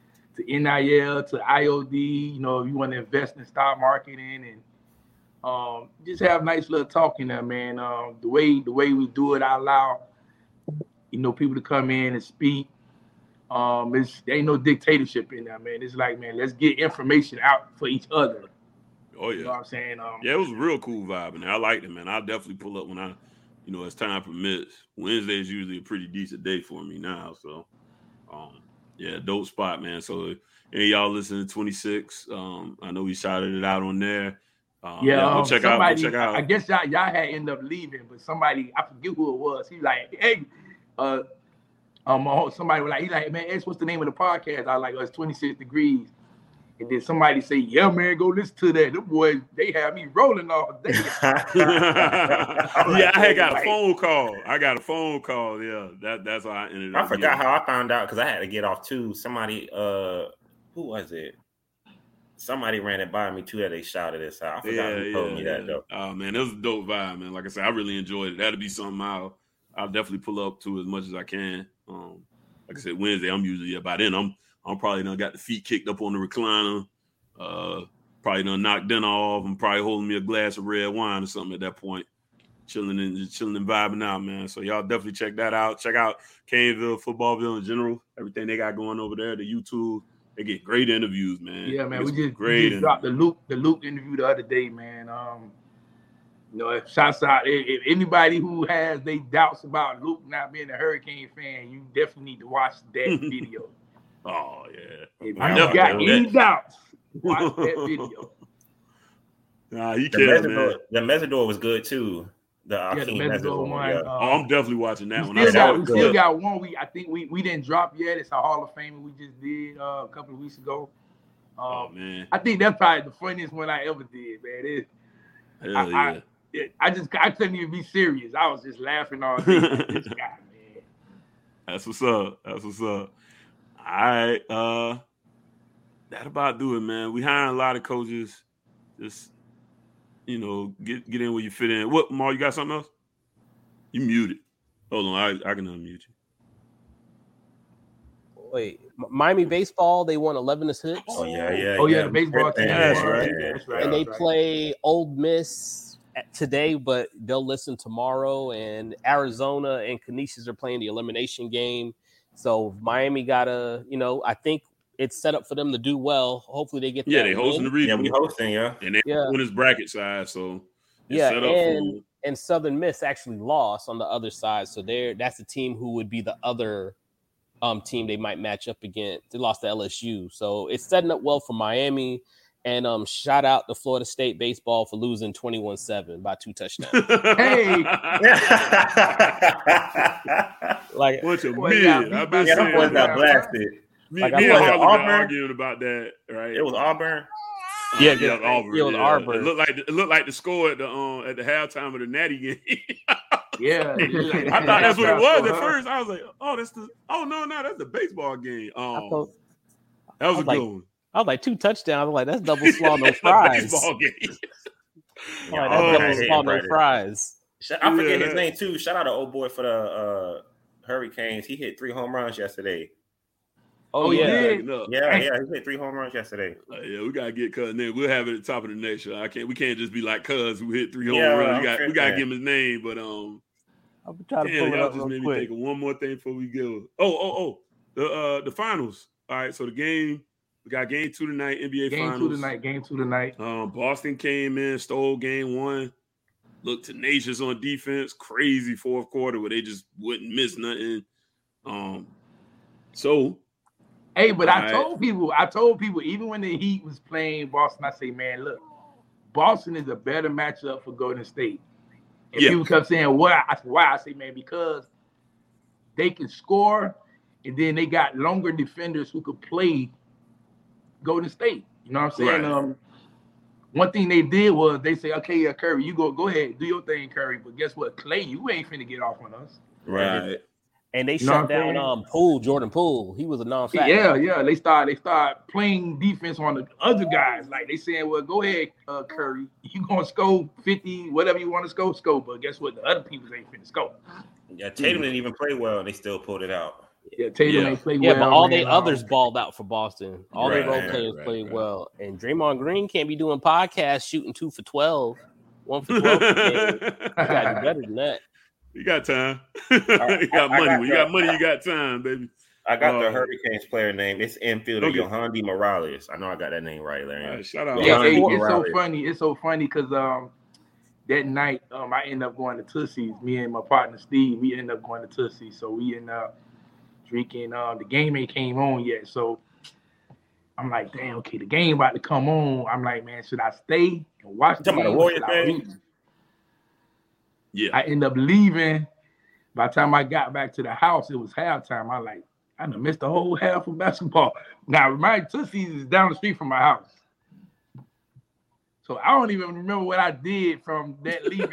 NIL to IOD. You know, if you want to invest in stock marketing and just have nice little talk in there, man. The way we do it, I allow people to come in and speak. There ain't no dictatorship in there, man. It's like, man, let's get information out for each other.
Oh yeah,
you know what I'm saying?
Yeah, it was a real cool vibe, and I liked it, man. I'll definitely pull up when as time permits. Wednesday is usually a pretty decent day for me now, so dope spot, man. So, hey, y'all listen to 26. I know we shouted it out on there. We'll check out.
I guess y'all had ended up leaving, but somebody, I forget who it was. He like, hey, somebody was like, he like, man, X, what's the name of the podcast? I was like, it's 26 Degrees. And then somebody say, yeah, man, go listen to that. Them boys, they have me rolling all day.
I had got a phone call. Yeah, that's how I ended up.
I forgot how I found out because I had to get off too. Somebody, who was it? Somebody ran it by me too that they shouted this out. I forgot who told me that though.
Oh man, it was a dope vibe, man. Like I said, I really enjoyed it. That'll be something I'll definitely pull up to as much as I can. Like I said, Wednesday, I'm usually by then I'm probably done got the feet kicked up on the recliner. Probably done knocked dinner off. I'm probably holding me a glass of red wine or something at that point. Chilling and vibing out, man. So y'all definitely check that out. Check out Caneville, Footballville in general. Everything they got going over there, the YouTube. They get great interviews, man.
Yeah, man. We just dropped the Luke interview the other day, man. Shouts out if anybody who has they doubts about Luke not being a Hurricane fan, you definitely need to watch that video.
Oh yeah.
If you got any doubts, watch that video.
You can't, man.
The Mesidor was good too. The
Mesidor one.
I'm definitely watching that one.
We still got one. I think we didn't drop yet. It's a Hall of Fame we just did a couple of weeks ago.
Man.
I think that's probably the funniest one I ever did, man. I couldn't even be serious. I was just laughing all day at this guy, man.
That's what's up. All right. That about do it, man. We hiring a lot of coaches. Just, get in where you fit in. What, Mar, you got something else? You muted. Hold on, I can unmute you.
Wait, Miami baseball, they won 11-6.
Oh yeah, the baseball team.
That's right.
And they play Ole Miss today, but they'll listen tomorrow. And Arizona and Canisius are playing the elimination game. So Miami got I think it's set up for them to do well. Hopefully they get that.
Yeah, they hosting the regional.
Yeah, we hosting, yeah.
And they're win his bracket side, so it's set up
and Southern Miss actually lost on the other side. So that's the team who would be the other team they might match up against. They lost to LSU. So it's setting up well for Miami. And shout out to Florida State baseball for losing 21-7 by 2 touchdowns.
Hey,
like bunch of men.
That boy got blasted.
Me and Harlan been arguing about that, right?
It was Auburn.
Yeah, Auburn.
It was Auburn.
It looked like the score at the halftime of the Natty game.
Yeah,
I thought that's what it was at first. I was like, that's the baseball game.
That
was a good one.
I was like 2 touchdowns. I was like, that's double slaw, no fries.
Baseball game.
Double slaw, no fries.
I forget his name too. Shout out to old boy for the Hurricanes. He hit 3 home runs yesterday.
Oh yeah.
He hit 3 home runs yesterday.
We gotta get Cuz name. We'll have it at the top of the next show. We can't just be like Cuz who hit 3 home runs. We gotta give him his name, but
I'm trying to pull it up
just made
quick.
me think of one more thing before we go. The finals. All right, so the game. We got game 2 tonight, NBA Finals.
Game 2 tonight.
Boston came in, stole game 1. Looked tenacious on defense. Crazy fourth quarter where they just wouldn't miss nothing.
But I told people, even when the Heat was playing Boston, I say, man, look, Boston is a better matchup for Golden State. And people kept saying, why? I say, man, because they can score, and then they got longer defenders who could play Golden State. You know what I'm saying?
Right.
One thing they did was they say, okay, Curry, you go ahead, do your thing, Curry. But guess what? Clay, you ain't finna get off on us.
Right.
And they shut down Jordan Poole. He was a non-factor.
Yeah. They start playing defense on the other guys. Like they saying, well, go ahead, Curry. You gonna score 50, whatever you want to score. But guess what? The other people ain't finna score.
Yeah, Tatum didn't even play well, and they still pulled it out.
Yeah, Tatum ain't played well.
Yeah, but all the others balled out for Boston. All their role players played well. And Draymond Green can't be doing podcasts shooting 2 for 12, 1 for 12. You gotta do better than that.
You got time. You got money. When you got money, you got time, baby.
I got the Hurricanes player name. It's infielder Yohandy Morales. I know I got that name right, Larry.
Shout out.
Yeah, it's so funny because that night I ended up going to Tootsie's. Me and my partner Steve, we ended up going to Tootsie's. So we ended up drinking. The game ain't came on yet, so I'm like, damn, okay, the game about to come on. I'm like, man, should I stay and watch the
Talking about
game
the Warriors
until I
game?
leave.
Yeah.
I end up leaving. By the time I got back to the house, it was halftime. I done missed the whole half of basketball. Now, my Tootsie's is down the street from my house. So I don't even remember what I did from that leaving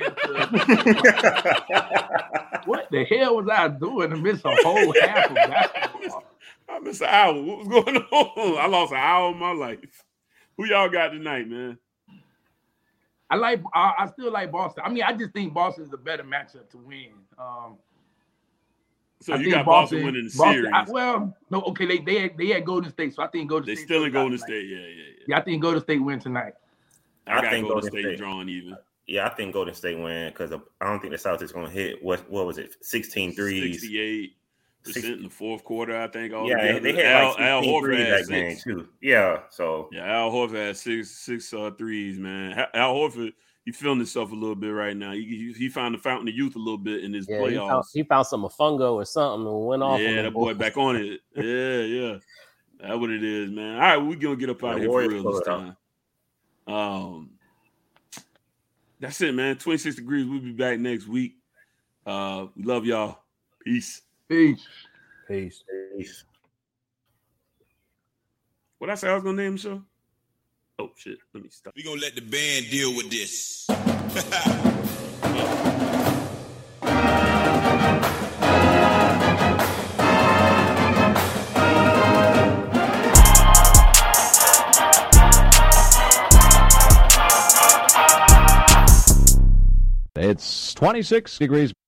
to what the hell was I doing to miss a whole half of basketball?
I missed an hour. What was going on? I lost an hour of my life. Who y'all got tonight, man?
I still like Boston. I mean, I just think Boston is a better matchup to win.
So
I
you
think
got Boston winning the series.
They had Golden State, so I think Golden
They
State.
still in Golden State. Yeah.
I think Golden State win tonight.
I got
think
Golden
Golden
State
State.
drawing even.
Yeah, I think Golden State win because I don't think the Celtics going to hit, what was it, 16 threes.
68% in the fourth quarter, I think.
Yeah, they hit
Al
like 16
Horford
threes
had
that game,
6.
too. Yeah, so.
Yeah, Al Horford had six threes, man. Al Horford, he feeling himself a little bit right now. He found the fountain of youth a little bit in his playoffs.
He found some mofongo or something and went off.
Yeah, that boy back on it. Yeah. That's what it is, man. All right, we're going to get up out of here for real this time. That's it, man. 26 degrees. We'll be back next week. We love y'all. Peace.
Peace.
Peace.
What I say I was going to name the show? Oh, shit. Let me stop.
We're going to let the band deal with this.
It's 26 degrees.